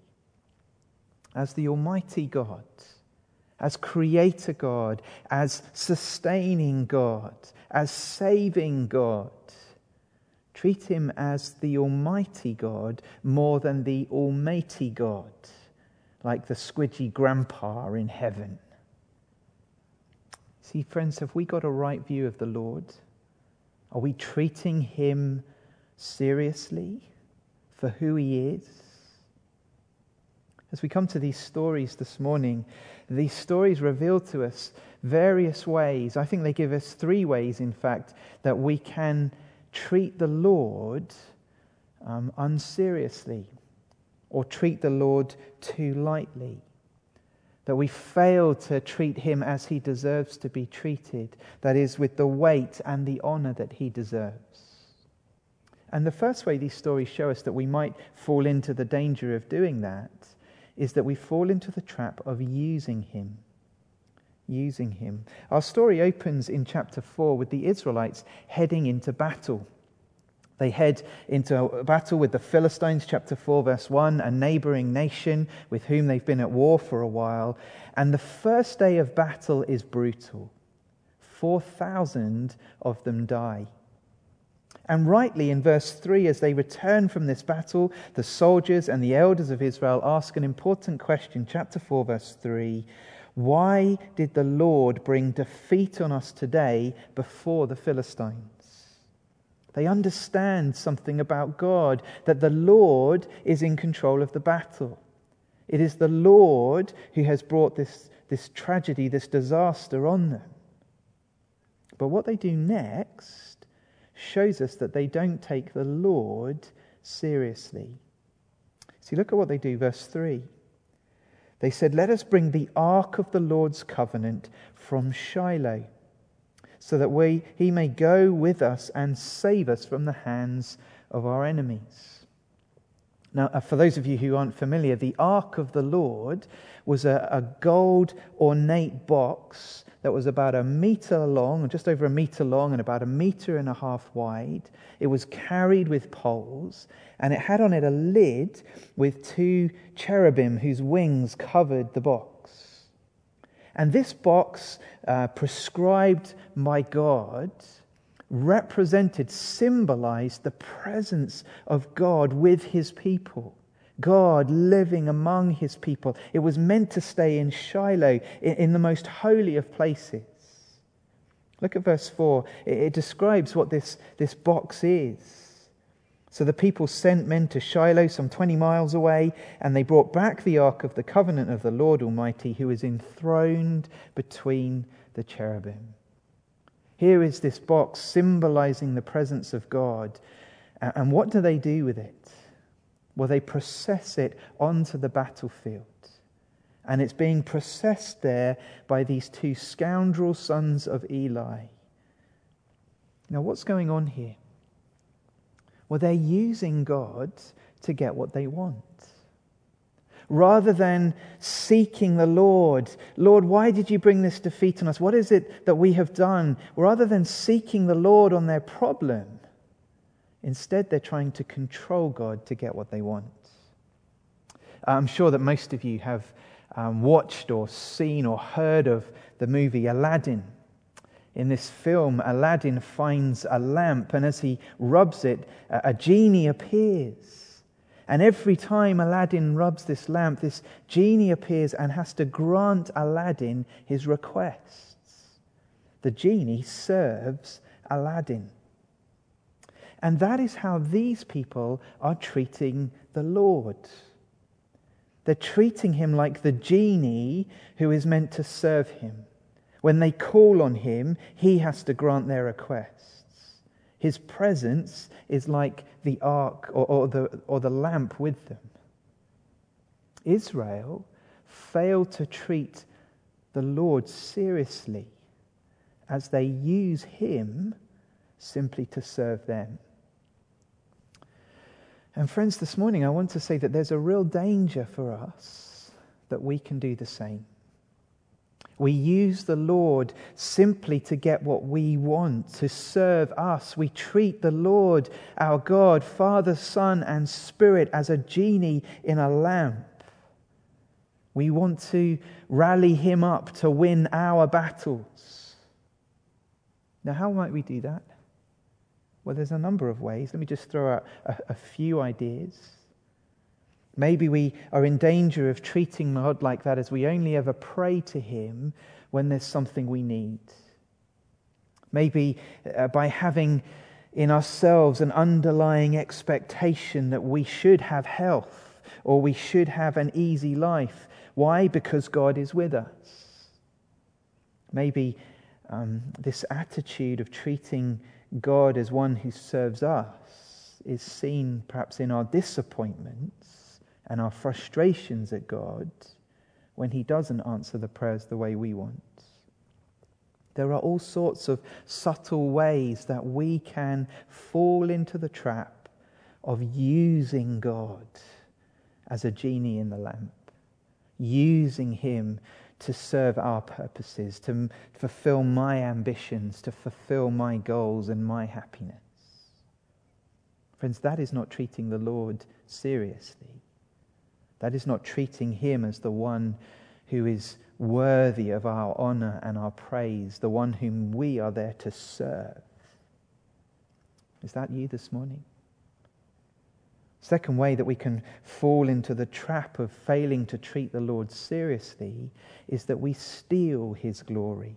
As the Almighty God, as Creator God, as sustaining God, as saving God. Treat him as the Almighty God more than the Almighty God, like the squidgy grandpa in heaven. See, friends, have we got a right view of the Lord? Are we treating him seriously for who he is? As we come to these stories this morning, these stories reveal to us various ways. I think they give us three ways, in fact, that we can treat the Lord um, unseriously or treat the Lord too lightly. That we fail to treat him as he deserves to be treated. That is, with the weight and the honor that he deserves. And the first way these stories show us that we might fall into the danger of doing that is that we fall into the trap of using him. Using him. Our story opens in chapter four with the Israelites heading into battle. They head into a battle with the Philistines, chapter four, verse one, a neighboring nation with whom they've been at war for a while. And the first day of battle is brutal. four thousand of them die. And rightly, in verse three, as they return from this battle, the soldiers and the elders of Israel ask an important question. Chapter four, verse three, "Why did the Lord bring defeat on us today before the Philistines?" They understand something about God, that the Lord is in control of the battle. It is the Lord who has brought this, this tragedy, this disaster on them. But what they do next shows us that they don't take the Lord seriously. See, look at what they do, verse three. They said, "Let us bring the ark of the Lord's covenant from Shiloh, so that we, he may go with us and save us from the hands of our enemies." Now, for those of you who aren't familiar, the Ark of the Lord was a, a gold ornate box that was about a meter long, just over a meter long and about a meter and a half wide. It was carried with poles, and it had on it a lid with two cherubim whose wings covered the box. And this box, uh, prescribed by God, represented, symbolized the presence of God with his people. God living among his people. It was meant to stay in Shiloh, in, in the most holy of places. Look at verse four. It, it describes what this, this box is. So the people sent men to Shiloh, some twenty miles away, and they brought back the ark of the covenant of the Lord Almighty, who is enthroned between the cherubim. Here is this box symbolizing the presence of God. And what do they do with it? Well, they process it onto the battlefield. And it's being processed there by these two scoundrel sons of Eli. Now, what's going on here? Well, they're using God to get what they want. Rather than seeking the Lord, Lord, why did you bring this defeat on us? What is it that we have done? Rather than seeking the Lord on their problem, instead they're trying to control God to get what they want. I'm sure that most of you have um, watched or seen or heard of the movie Aladdin. In this film, Aladdin finds a lamp, and as he rubs it, a genie appears. And every time Aladdin rubs this lamp, this genie appears and has to grant Aladdin his requests. The genie serves Aladdin. And that is how these people are treating the Lord. They're treating him like the genie who is meant to serve him. When they call on him, he has to grant their requests. His presence is like the ark or, or, the, or the lamp with them. Israel failed to treat the Lord seriously as they use him simply to serve them. And friends, this morning I want to say that there's a real danger for us that we can do the same. We use the Lord simply to get what we want, to serve us. We treat the Lord, our God, Father, Son, and Spirit as a genie in a lamp. We want to rally him up to win our battles. Now, how might we do that? Well, there's a number of ways. Let me just throw out a, a few ideas. Maybe we are in danger of treating God like that as we only ever pray to him when there's something we need. Maybe uh, by having in ourselves an underlying expectation that we should have health or we should have an easy life. Why? Because God is with us. Maybe um, this attitude of treating God as one who serves us is seen perhaps in our disappointments and our frustrations at God when he doesn't answer the prayers the way we want. There are all sorts of subtle ways that we can fall into the trap of using God as a genie in the lamp, using him to serve our purposes, to fulfill my ambitions, to fulfill my goals and my happiness. Friends, that is not treating the Lord seriously. That is not treating him as the one who is worthy of our honor and our praise, the one whom we are there to serve. Is that you this morning? Second way that we can fall into the trap of failing to treat the Lord seriously is that we steal his glory.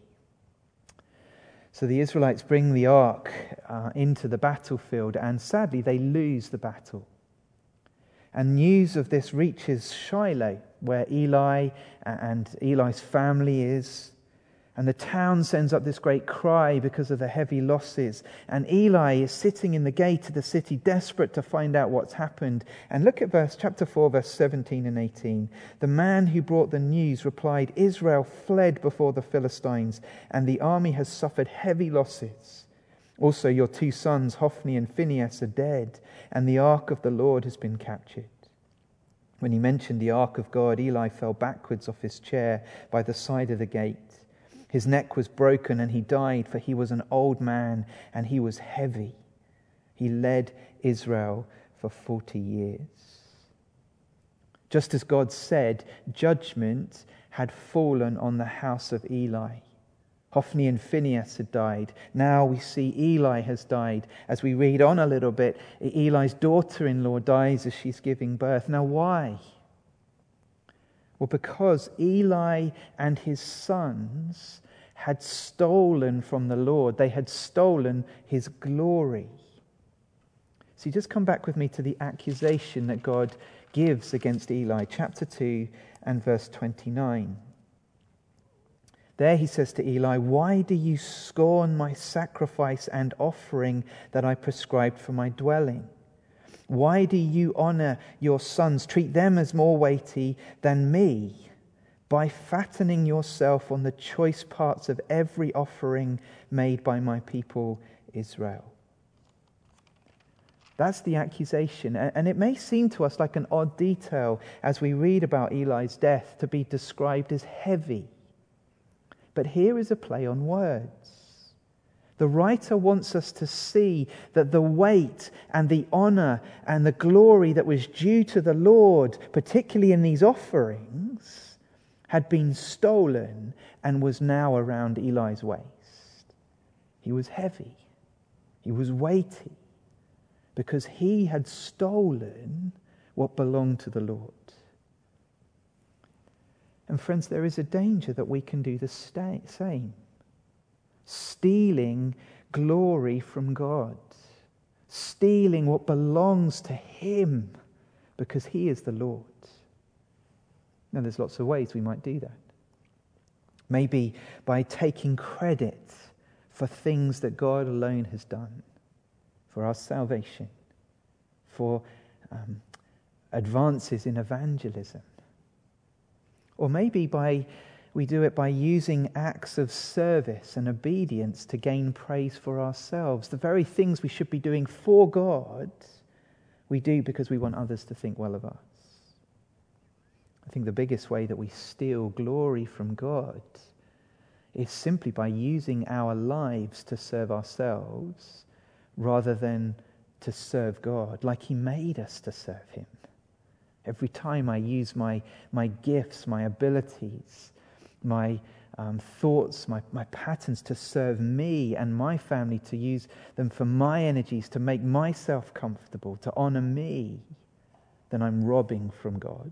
So the Israelites bring the ark uh, into the battlefield, and sadly they lose the battle. And news of this reaches Shiloh, where Eli and Eli's family is. And the town sends up this great cry because of the heavy losses. And Eli is sitting in the gate of the city, desperate to find out what's happened. And look at verse chapter four, verse seventeen and eighteen. The man who brought the news replied, Israel fled before the Philistines, and the army has suffered heavy losses. Also your two sons, Hophni and Phinehas, are dead, and the ark of the Lord has been captured. When he mentioned the ark of God, Eli fell backwards off his chair by the side of the gate. His neck was broken and he died, for he was an old man and he was heavy. He led Israel for forty years. Just as God said, judgment had fallen on the house of Eli. Hophni and Phinehas had died. Now we see Eli has died. As we read on a little bit, Eli's daughter-in-law dies as she's giving birth. Now why? Well, because Eli and his sons had stolen from the Lord. They had stolen his glory. So you just come back with me to the accusation that God gives against Eli, chapter two and verse twenty-nine. There he says to Eli, why do you scorn my sacrifice and offering that I prescribed for my dwelling? Why do you honor your sons, treat them as more weighty than me, by fattening yourself on the choice parts of every offering made by my people Israel? That's the accusation. And it may seem to us like an odd detail as we read about Eli's death to be described as heavy. But here is a play on words. The writer wants us to see that the weight and the honor and the glory that was due to the Lord, particularly in these offerings, had been stolen and was now around Eli's waist. He was heavy. He was weighty because he had stolen what belonged to the Lord. And friends, there is a danger that we can do the same. Stealing glory from God. Stealing what belongs to him because he is the Lord. Now there's lots of ways we might do that. Maybe by taking credit for things that God alone has done. For our salvation. For um, advances in evangelism. Or maybe by we do it by using acts of service and obedience to gain praise for ourselves. The very things we should be doing for God, we do because we want others to think well of us. I think the biggest way that we steal glory from God is simply by using our lives to serve ourselves rather than to serve God, like he made us to serve him. Every time I use my, my gifts, my abilities, my um, thoughts, my, my patterns to serve me and my family, to use them for my energies, to make myself comfortable, to honor me, then I'm robbing from God.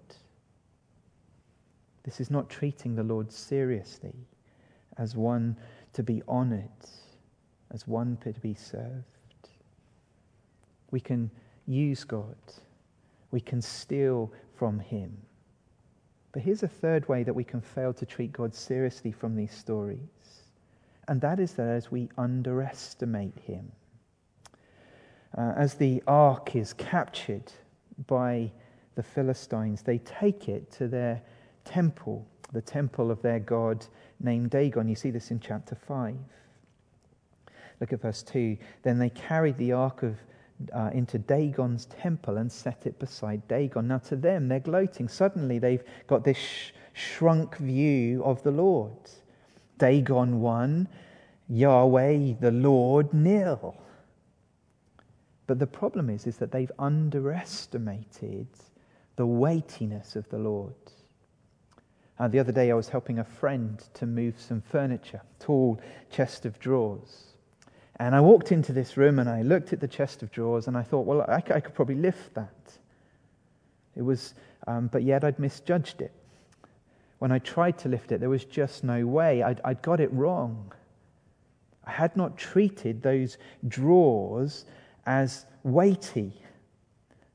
This is not treating the Lord seriously as one to be honored, as one to be served. We can use God. We can steal from him. But here's a third way that we can fail to treat God seriously from these stories. And that is that as we underestimate him. Uh, as the ark is captured by the Philistines, they take it to their temple, the temple of their god named Dagon. You see this in chapter five. Look at verse two. Then they carried the ark of Uh, into Dagon's temple and set it beside Dagon. Now to them, they're gloating. Suddenly they've got this sh- shrunk view of the Lord. Dagon one, Yahweh, the Lord, nil. But the problem is, is that they've underestimated the weightiness of the Lord. Uh, the other day I was helping a friend to move some furniture, tall chest of drawers. And I walked into this room and I looked at the chest of drawers and I thought, well, I, I could probably lift that. It was, um, but yet I'd misjudged it. When I tried to lift it, there was just no way. I'd, I'd got it wrong. I had not treated those drawers as weighty.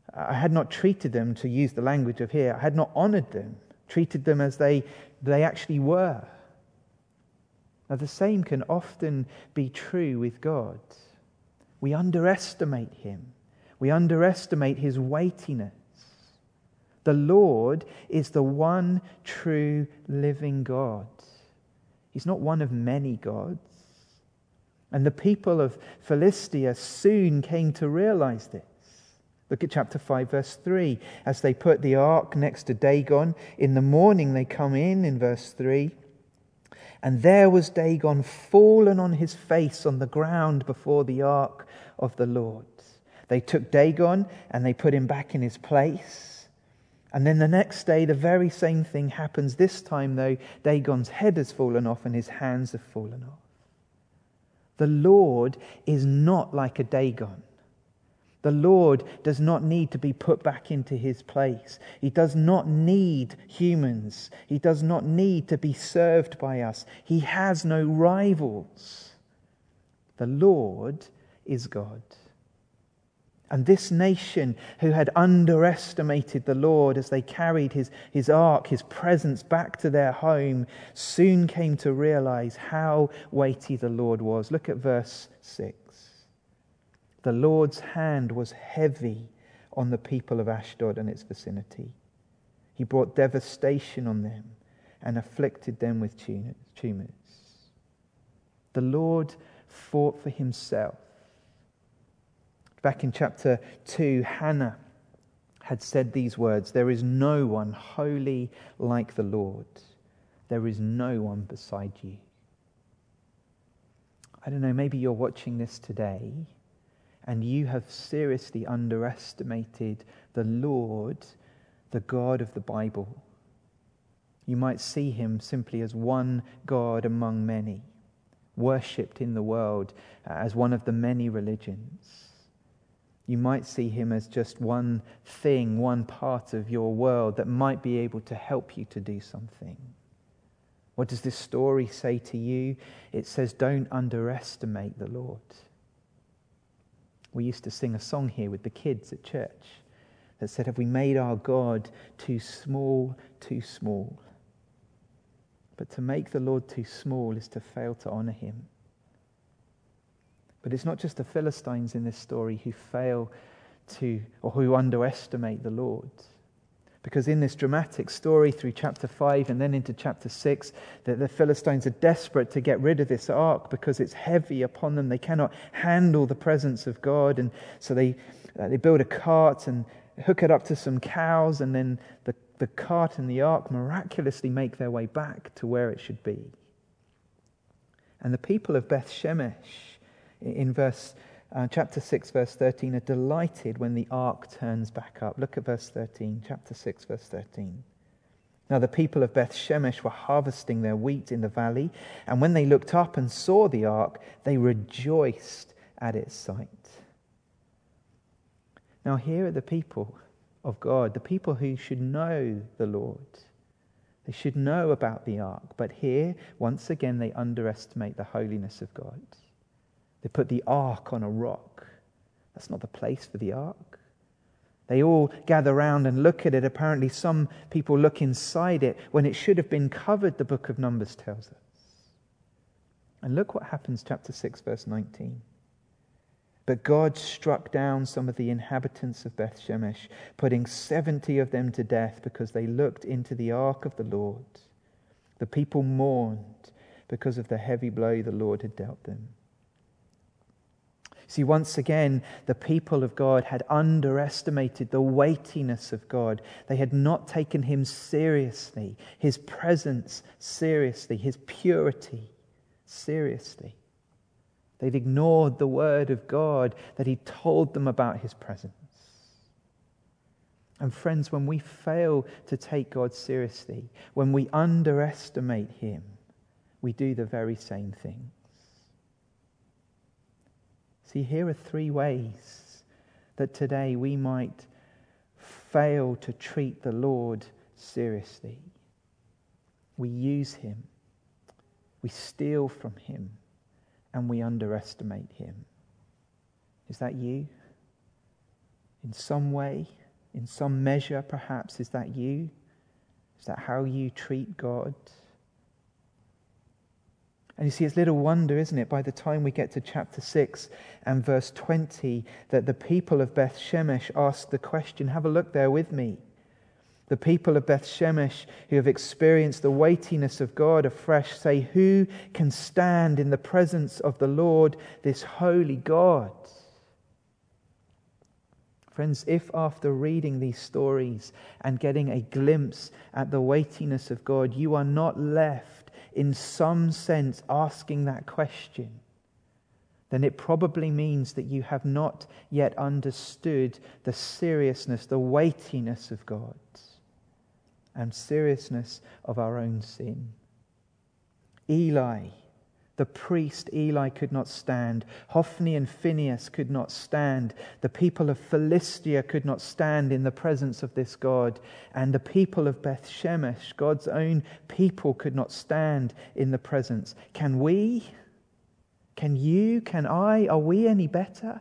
I had not treated them, to use the language of here, I had not honored them, treated them as they, they actually were. Now, the same can often be true with God. We underestimate him. We underestimate his weightiness. The Lord is the one true living God. He's not one of many gods. And the people of Philistia soon came to realize this. Look at chapter five, verse three. As they put the ark next to Dagon, in the morning they come in, in verse three. And there was Dagon fallen on his face on the ground before the ark of the Lord. They took Dagon and they put him back in his place. And then the next day, the very same thing happens. This time, though, Dagon's head has fallen off and his hands have fallen off. The Lord is not like a Dagon. The Lord does not need to be put back into his place. He does not need humans. He does not need to be served by us. He has no rivals. The Lord is God. And this nation who had underestimated the Lord as they carried his, his ark, his presence back to their home, soon came to realize how weighty the Lord was. Look at verse six. The Lord's hand was heavy on the people of Ashdod and its vicinity. He brought devastation on them and afflicted them with tumors. The Lord fought for himself. Back in chapter two, Hannah had said these words, "There is no one holy like the Lord. There is no one beside you." I don't know, maybe you're watching this today and you have seriously underestimated the Lord, the God of the Bible. You might see him simply as one God among many, worshipped in the world as one of the many religions. You might see him as just one thing, one part of your world that might be able to help you to do something. What does this story say to you? It says, don't underestimate the Lord. We used to sing a song here with the kids at church that said, have we made our God too small, too small? But to make the Lord too small is to fail to honor him. But it's not just the Philistines in this story who fail to, or who underestimate the Lord. Because in this dramatic story through chapter five and then into chapter six, that the Philistines are desperate to get rid of this ark because it's heavy upon them. They cannot handle the presence of God. And so they uh, they build a cart and hook it up to some cows, and then the, the cart and the ark miraculously make their way back to where it should be. And the people of Beth Shemesh, in verse uh, chapter six, verse thirteen, are delighted when the ark turns back up. Look at verse thirteen, chapter six, verse thirteen. Now the people of Beth Shemesh were harvesting their wheat in the valley, and when they looked up and saw the ark, they rejoiced at its sight. Now here are the people of God, the people who should know the Lord. They should know about the ark, but here, once again, they underestimate the holiness of God. They put the ark on a rock. That's not the place for the ark. They all gather round and look at it. Apparently some people look inside it when it should have been covered, the book of Numbers tells us. And look what happens, chapter six, verse nineteen. But God struck down some of the inhabitants of Beth Shemesh, putting seventy of them to death because they looked into the ark of the Lord. The people mourned because of the heavy blow the Lord had dealt them. See, once again, the people of God had underestimated the weightiness of God. They had not taken him seriously, his presence seriously, his purity seriously. They'd ignored the word of God that he told them about his presence. And friends, when we fail to take God seriously, when we underestimate him, we do the very same thing. See, here are three ways that today we might fail to treat the Lord seriously. We use him, we steal from him, and we underestimate him. Is that you? In some way, In some measure, perhaps, is that you? Is that how you treat God? And you see, it's little wonder, isn't it, by the time we get to chapter six and verse twenty, that the people of Beth Shemesh ask the question. Have a look there with me. The people of Beth Shemesh who have experienced the weightiness of God afresh say, who can stand in the presence of the Lord, this holy God? Friends, if after reading these stories and getting a glimpse at the weightiness of God, you are not left in some sense asking that question, then it probably means that you have not yet understood the seriousness, the weightiness of God and seriousness of our own sin. Eli, the priest Eli could not stand. Hophni and Phinehas could not stand. The people of Philistia could not stand in the presence of this God. And the people of Beth Shemesh, God's own people, could not stand in the presence. Can we? Can you? Can I? Are we any better?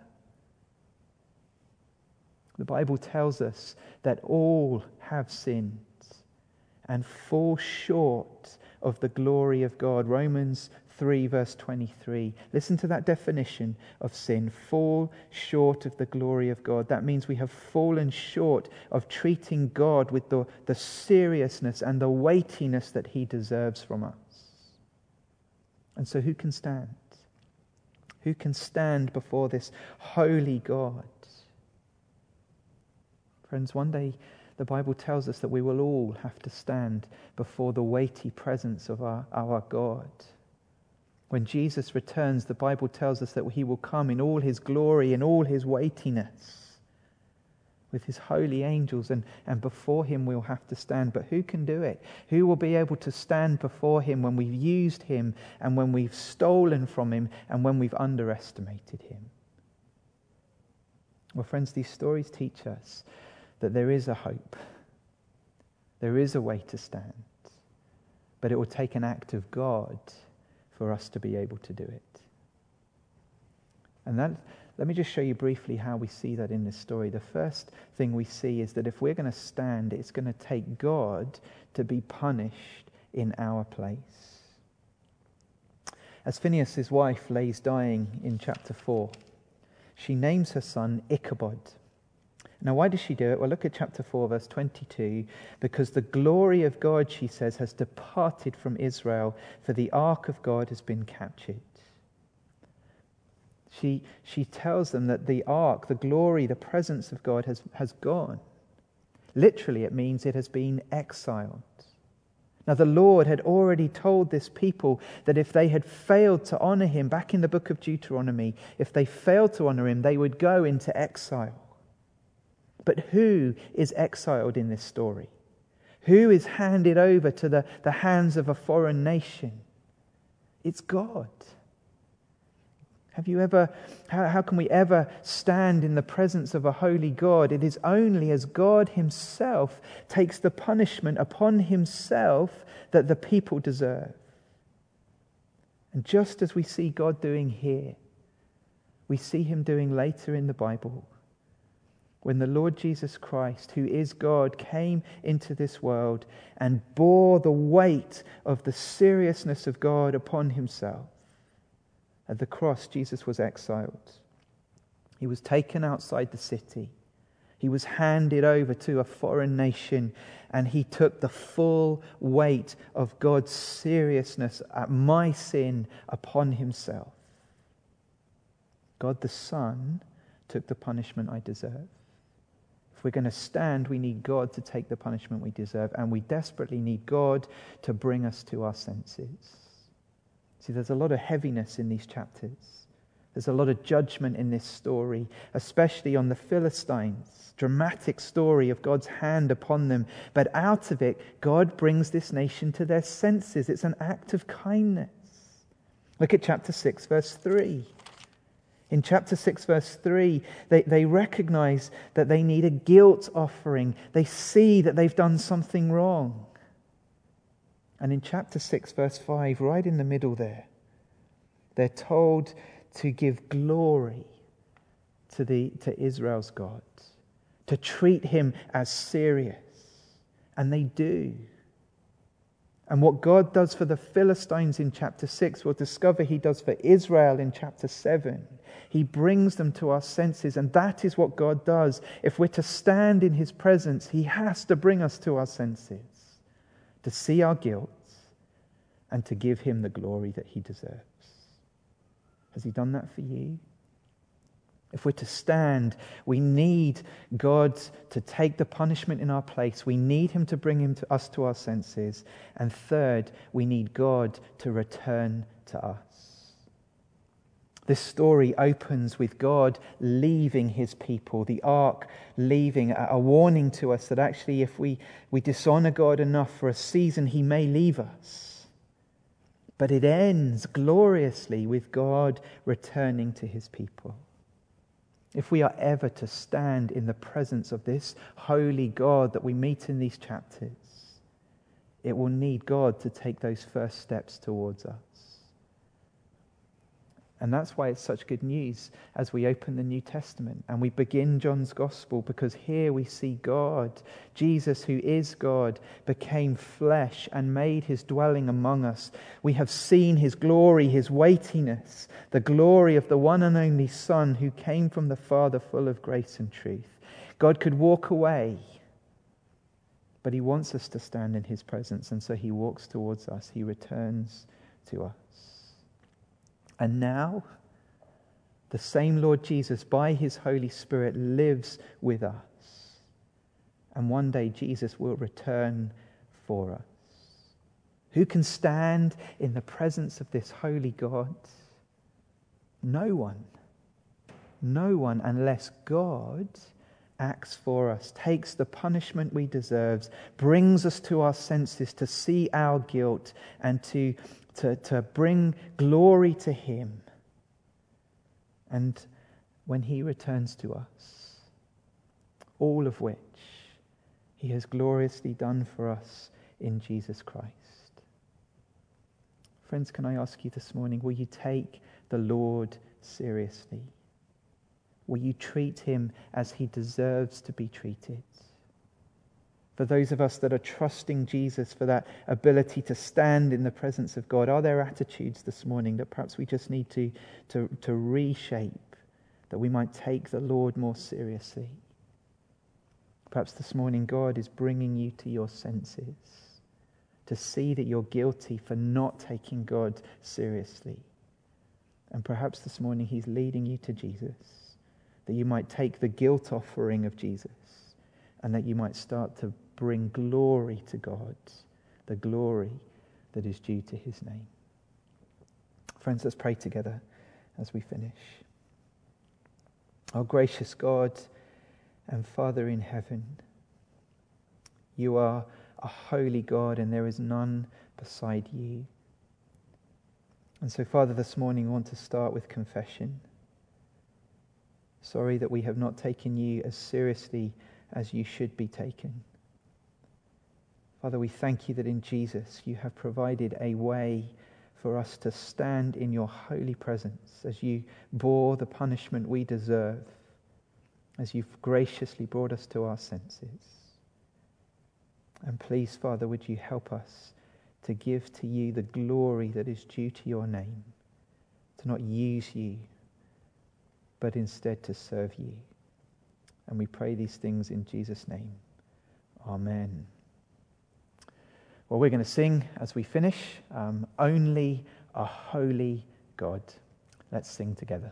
The Bible tells us that all have sinned and fall short of the glory of God. Romans three verse twenty-three. Listen to that definition of sin. Fall short of the glory of God. That means we have fallen short of treating God with the, the seriousness and the weightiness that he deserves from us. And so who can stand? Who can stand before this holy God? Friends, one day the Bible tells us that we will all have to stand before the weighty presence of our, our God. When Jesus returns, the Bible tells us that he will come in all his glory and all his weightiness with his holy angels, and, and before him we'll have to stand. But who can do it? Who will be able to stand before him when we've used him and when we've stolen from him and when we've underestimated him? Well, friends, these stories teach us that there is a hope. There is a way to stand. But it will take an act of God for us to be able to do it. And that, let me just show you briefly how we see that in this story. The first thing we see is that if we're going to stand, it's going to take God to be punished in our place. As Phinehas' wife lays dying in chapter four, she names her son Ichabod. Now, why does she do it? Well, look at chapter four, verse twenty-two. Because the glory of God, she says, has departed from Israel, for the ark of God has been captured. She, she tells them that the ark, the glory, the presence of God has, has gone. Literally, it means it has been exiled. Now, the Lord had already told this people that if they had failed to honor him, back in the book of Deuteronomy, if they failed to honor him, they would go into exile. But who is exiled in this story? Who is handed over to the, the hands of a foreign nation? It's God. Have you ever, how, how can we ever stand in the presence of a holy God? It is only as God himself takes the punishment upon himself that the people deserve. And just as we see God doing here, we see him doing later in the Bible. When the Lord Jesus Christ, who is God, came into this world and bore the weight of the seriousness of God upon himself. At the cross, Jesus was exiled. He was taken outside the city. He was handed over to a foreign nation, and he took the full weight of God's seriousness at my sin upon himself. God the Son took the punishment I deserve. If we're going to stand, we need God to take the punishment we deserve, and we desperately need God to bring us to our senses. See, there's a lot of heaviness in these chapters. There's a lot of judgment in this story, especially on the Philistines. Dramatic story of God's hand upon them. But out of it, God brings this nation to their senses. It's an act of kindness. Look at chapter six, verse three. In chapter six, verse three, they, they recognize that they need a guilt offering. They see that they've done something wrong. And in chapter six, verse five, right in the middle there, they're told to give glory to the to Israel's God, to treat him as serious. And they do. And what God does for the Philistines in chapter six, we'll discover he does for Israel in chapter seven. He brings them to our senses, and that is what God does. If we're to stand in his presence, he has to bring us to our senses, to see our guilt, and to give him the glory that he deserves. Has he done that for you? If we're to stand, we need God to take the punishment in our place. We need him to bring him to us to our senses. And third, we need God to return to us. This story opens with God leaving his people, the ark leaving, a warning to us that actually if we, we dishonor God enough for a season, he may leave us. But it ends gloriously with God returning to his people. If we are ever to stand in the presence of this holy God that we meet in these chapters, it will need God to take those first steps towards us. And that's why it's such good news as we open the New Testament and we begin John's Gospel, because here we see God, Jesus, who is God, became flesh and made his dwelling among us. We have seen his glory, his weightiness, the glory of the one and only Son who came from the Father full of grace and truth. God could walk away, but he wants us to stand in his presence, and so he walks towards us. He returns to us. And now, the same Lord Jesus, by his Holy Spirit, lives with us. And one day Jesus will return for us. Who can stand in the presence of this holy God? No one. No one, unless God acts for us, takes the punishment we deserve, brings us to our senses to see our guilt and to To, to bring glory to him. And when he returns to us, all of which he has gloriously done for us in Jesus Christ. Friends, can I ask you this morning, will you take the Lord seriously? Will you treat him as he deserves to be treated? For those of us that are trusting Jesus for that ability to stand in the presence of God, are there attitudes this morning that perhaps we just need to, to, to reshape, that we might take the Lord more seriously? Perhaps this morning God is bringing you to your senses, to see that you're guilty for not taking God seriously. And perhaps this morning he's leading you to Jesus, that you might take the guilt offering of Jesus, and that you might start to bring glory to God, the glory that is due to his name. Friends, let's pray together as we finish. Our gracious God and Father in heaven, you are a holy God and there is none beside you. And so, Father, this morning we want to start with confession. Sorry that we have not taken you as seriously as you should be taken. Father, we thank you that in Jesus you have provided a way for us to stand in your holy presence as you bore the punishment we deserve, as you've graciously brought us to our senses. And please, Father, would you help us to give to you the glory that is due to your name, to not use you, but instead to serve you. And we pray these things in Jesus' name. Amen. Well, we're going to sing as we finish, um, Only a Holy God. Let's sing together.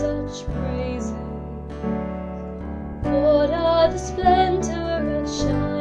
What are the splendor and shine?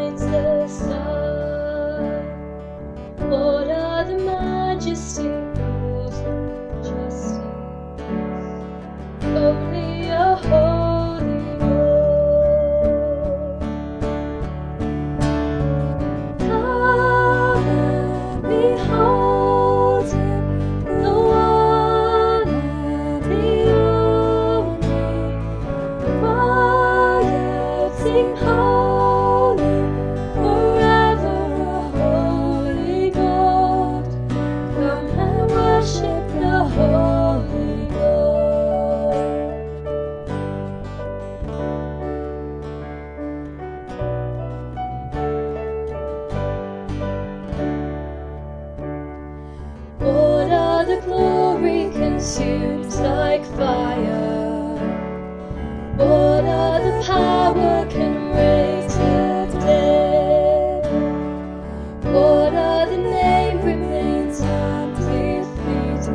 Consumes like fire. What other power can raise the dead? What other name remains undefeated?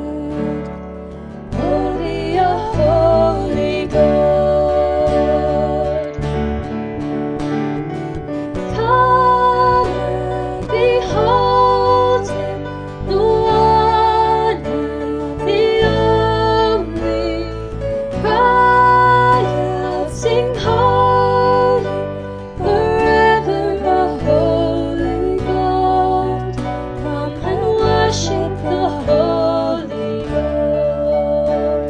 Only a holy God. Come and behold Him, the one the only. Cry out, sing holy, forever a holy God. Come and worship the holy God.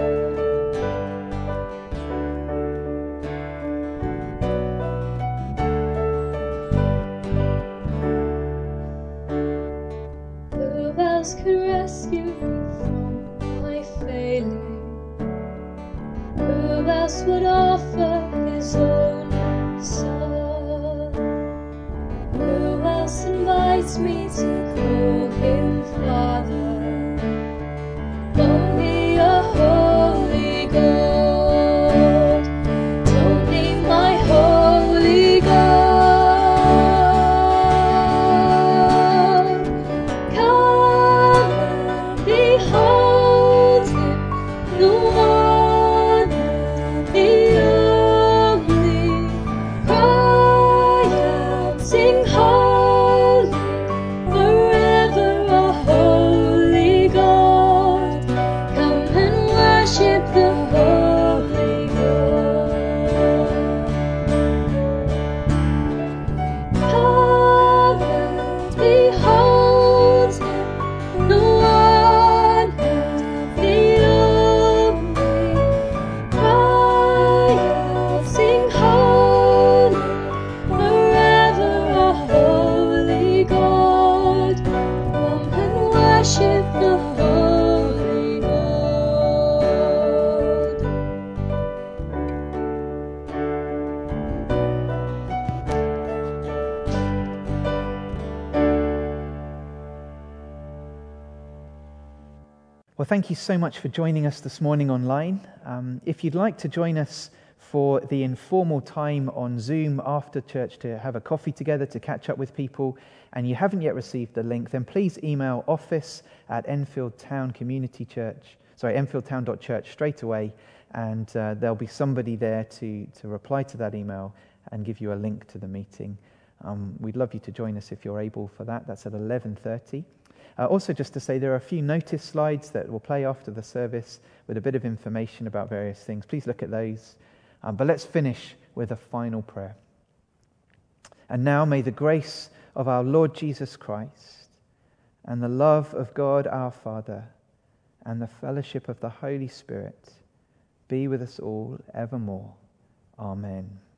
Who else could rescue me from my failing? Who else would offer His only Son? Who else invites me to call Him Father? Only a holy God. Only my holy God. Come and behold Him, the one and the only. Cry out, sing holy, forever a holy God. Come and worship the holy God. Come and behold Him, the one and the only. Cry out, sing holy, forever a holy God. Come and worship the holy God. Well, thank you so much for joining us this morning online. Um, if you'd like to join us for the informal time on Zoom after church to have a coffee together, to catch up with people, and you haven't yet received the link, then please email office at Enfield Town Community Church, sorry, enfield town dot church straight away, and uh, there'll be somebody there to, to reply to that email and give you a link to the meeting. Um, we'd love you to join us if you're able for that. That's at eleven thirty. Uh, also, just to say, there are a few notice slides that will play after the service with a bit of information about various things. Please look at those. Um, but let's finish with a final prayer. And now may the grace of our Lord Jesus Christ and the love of God our Father and the fellowship of the Holy Spirit be with us all evermore. Amen.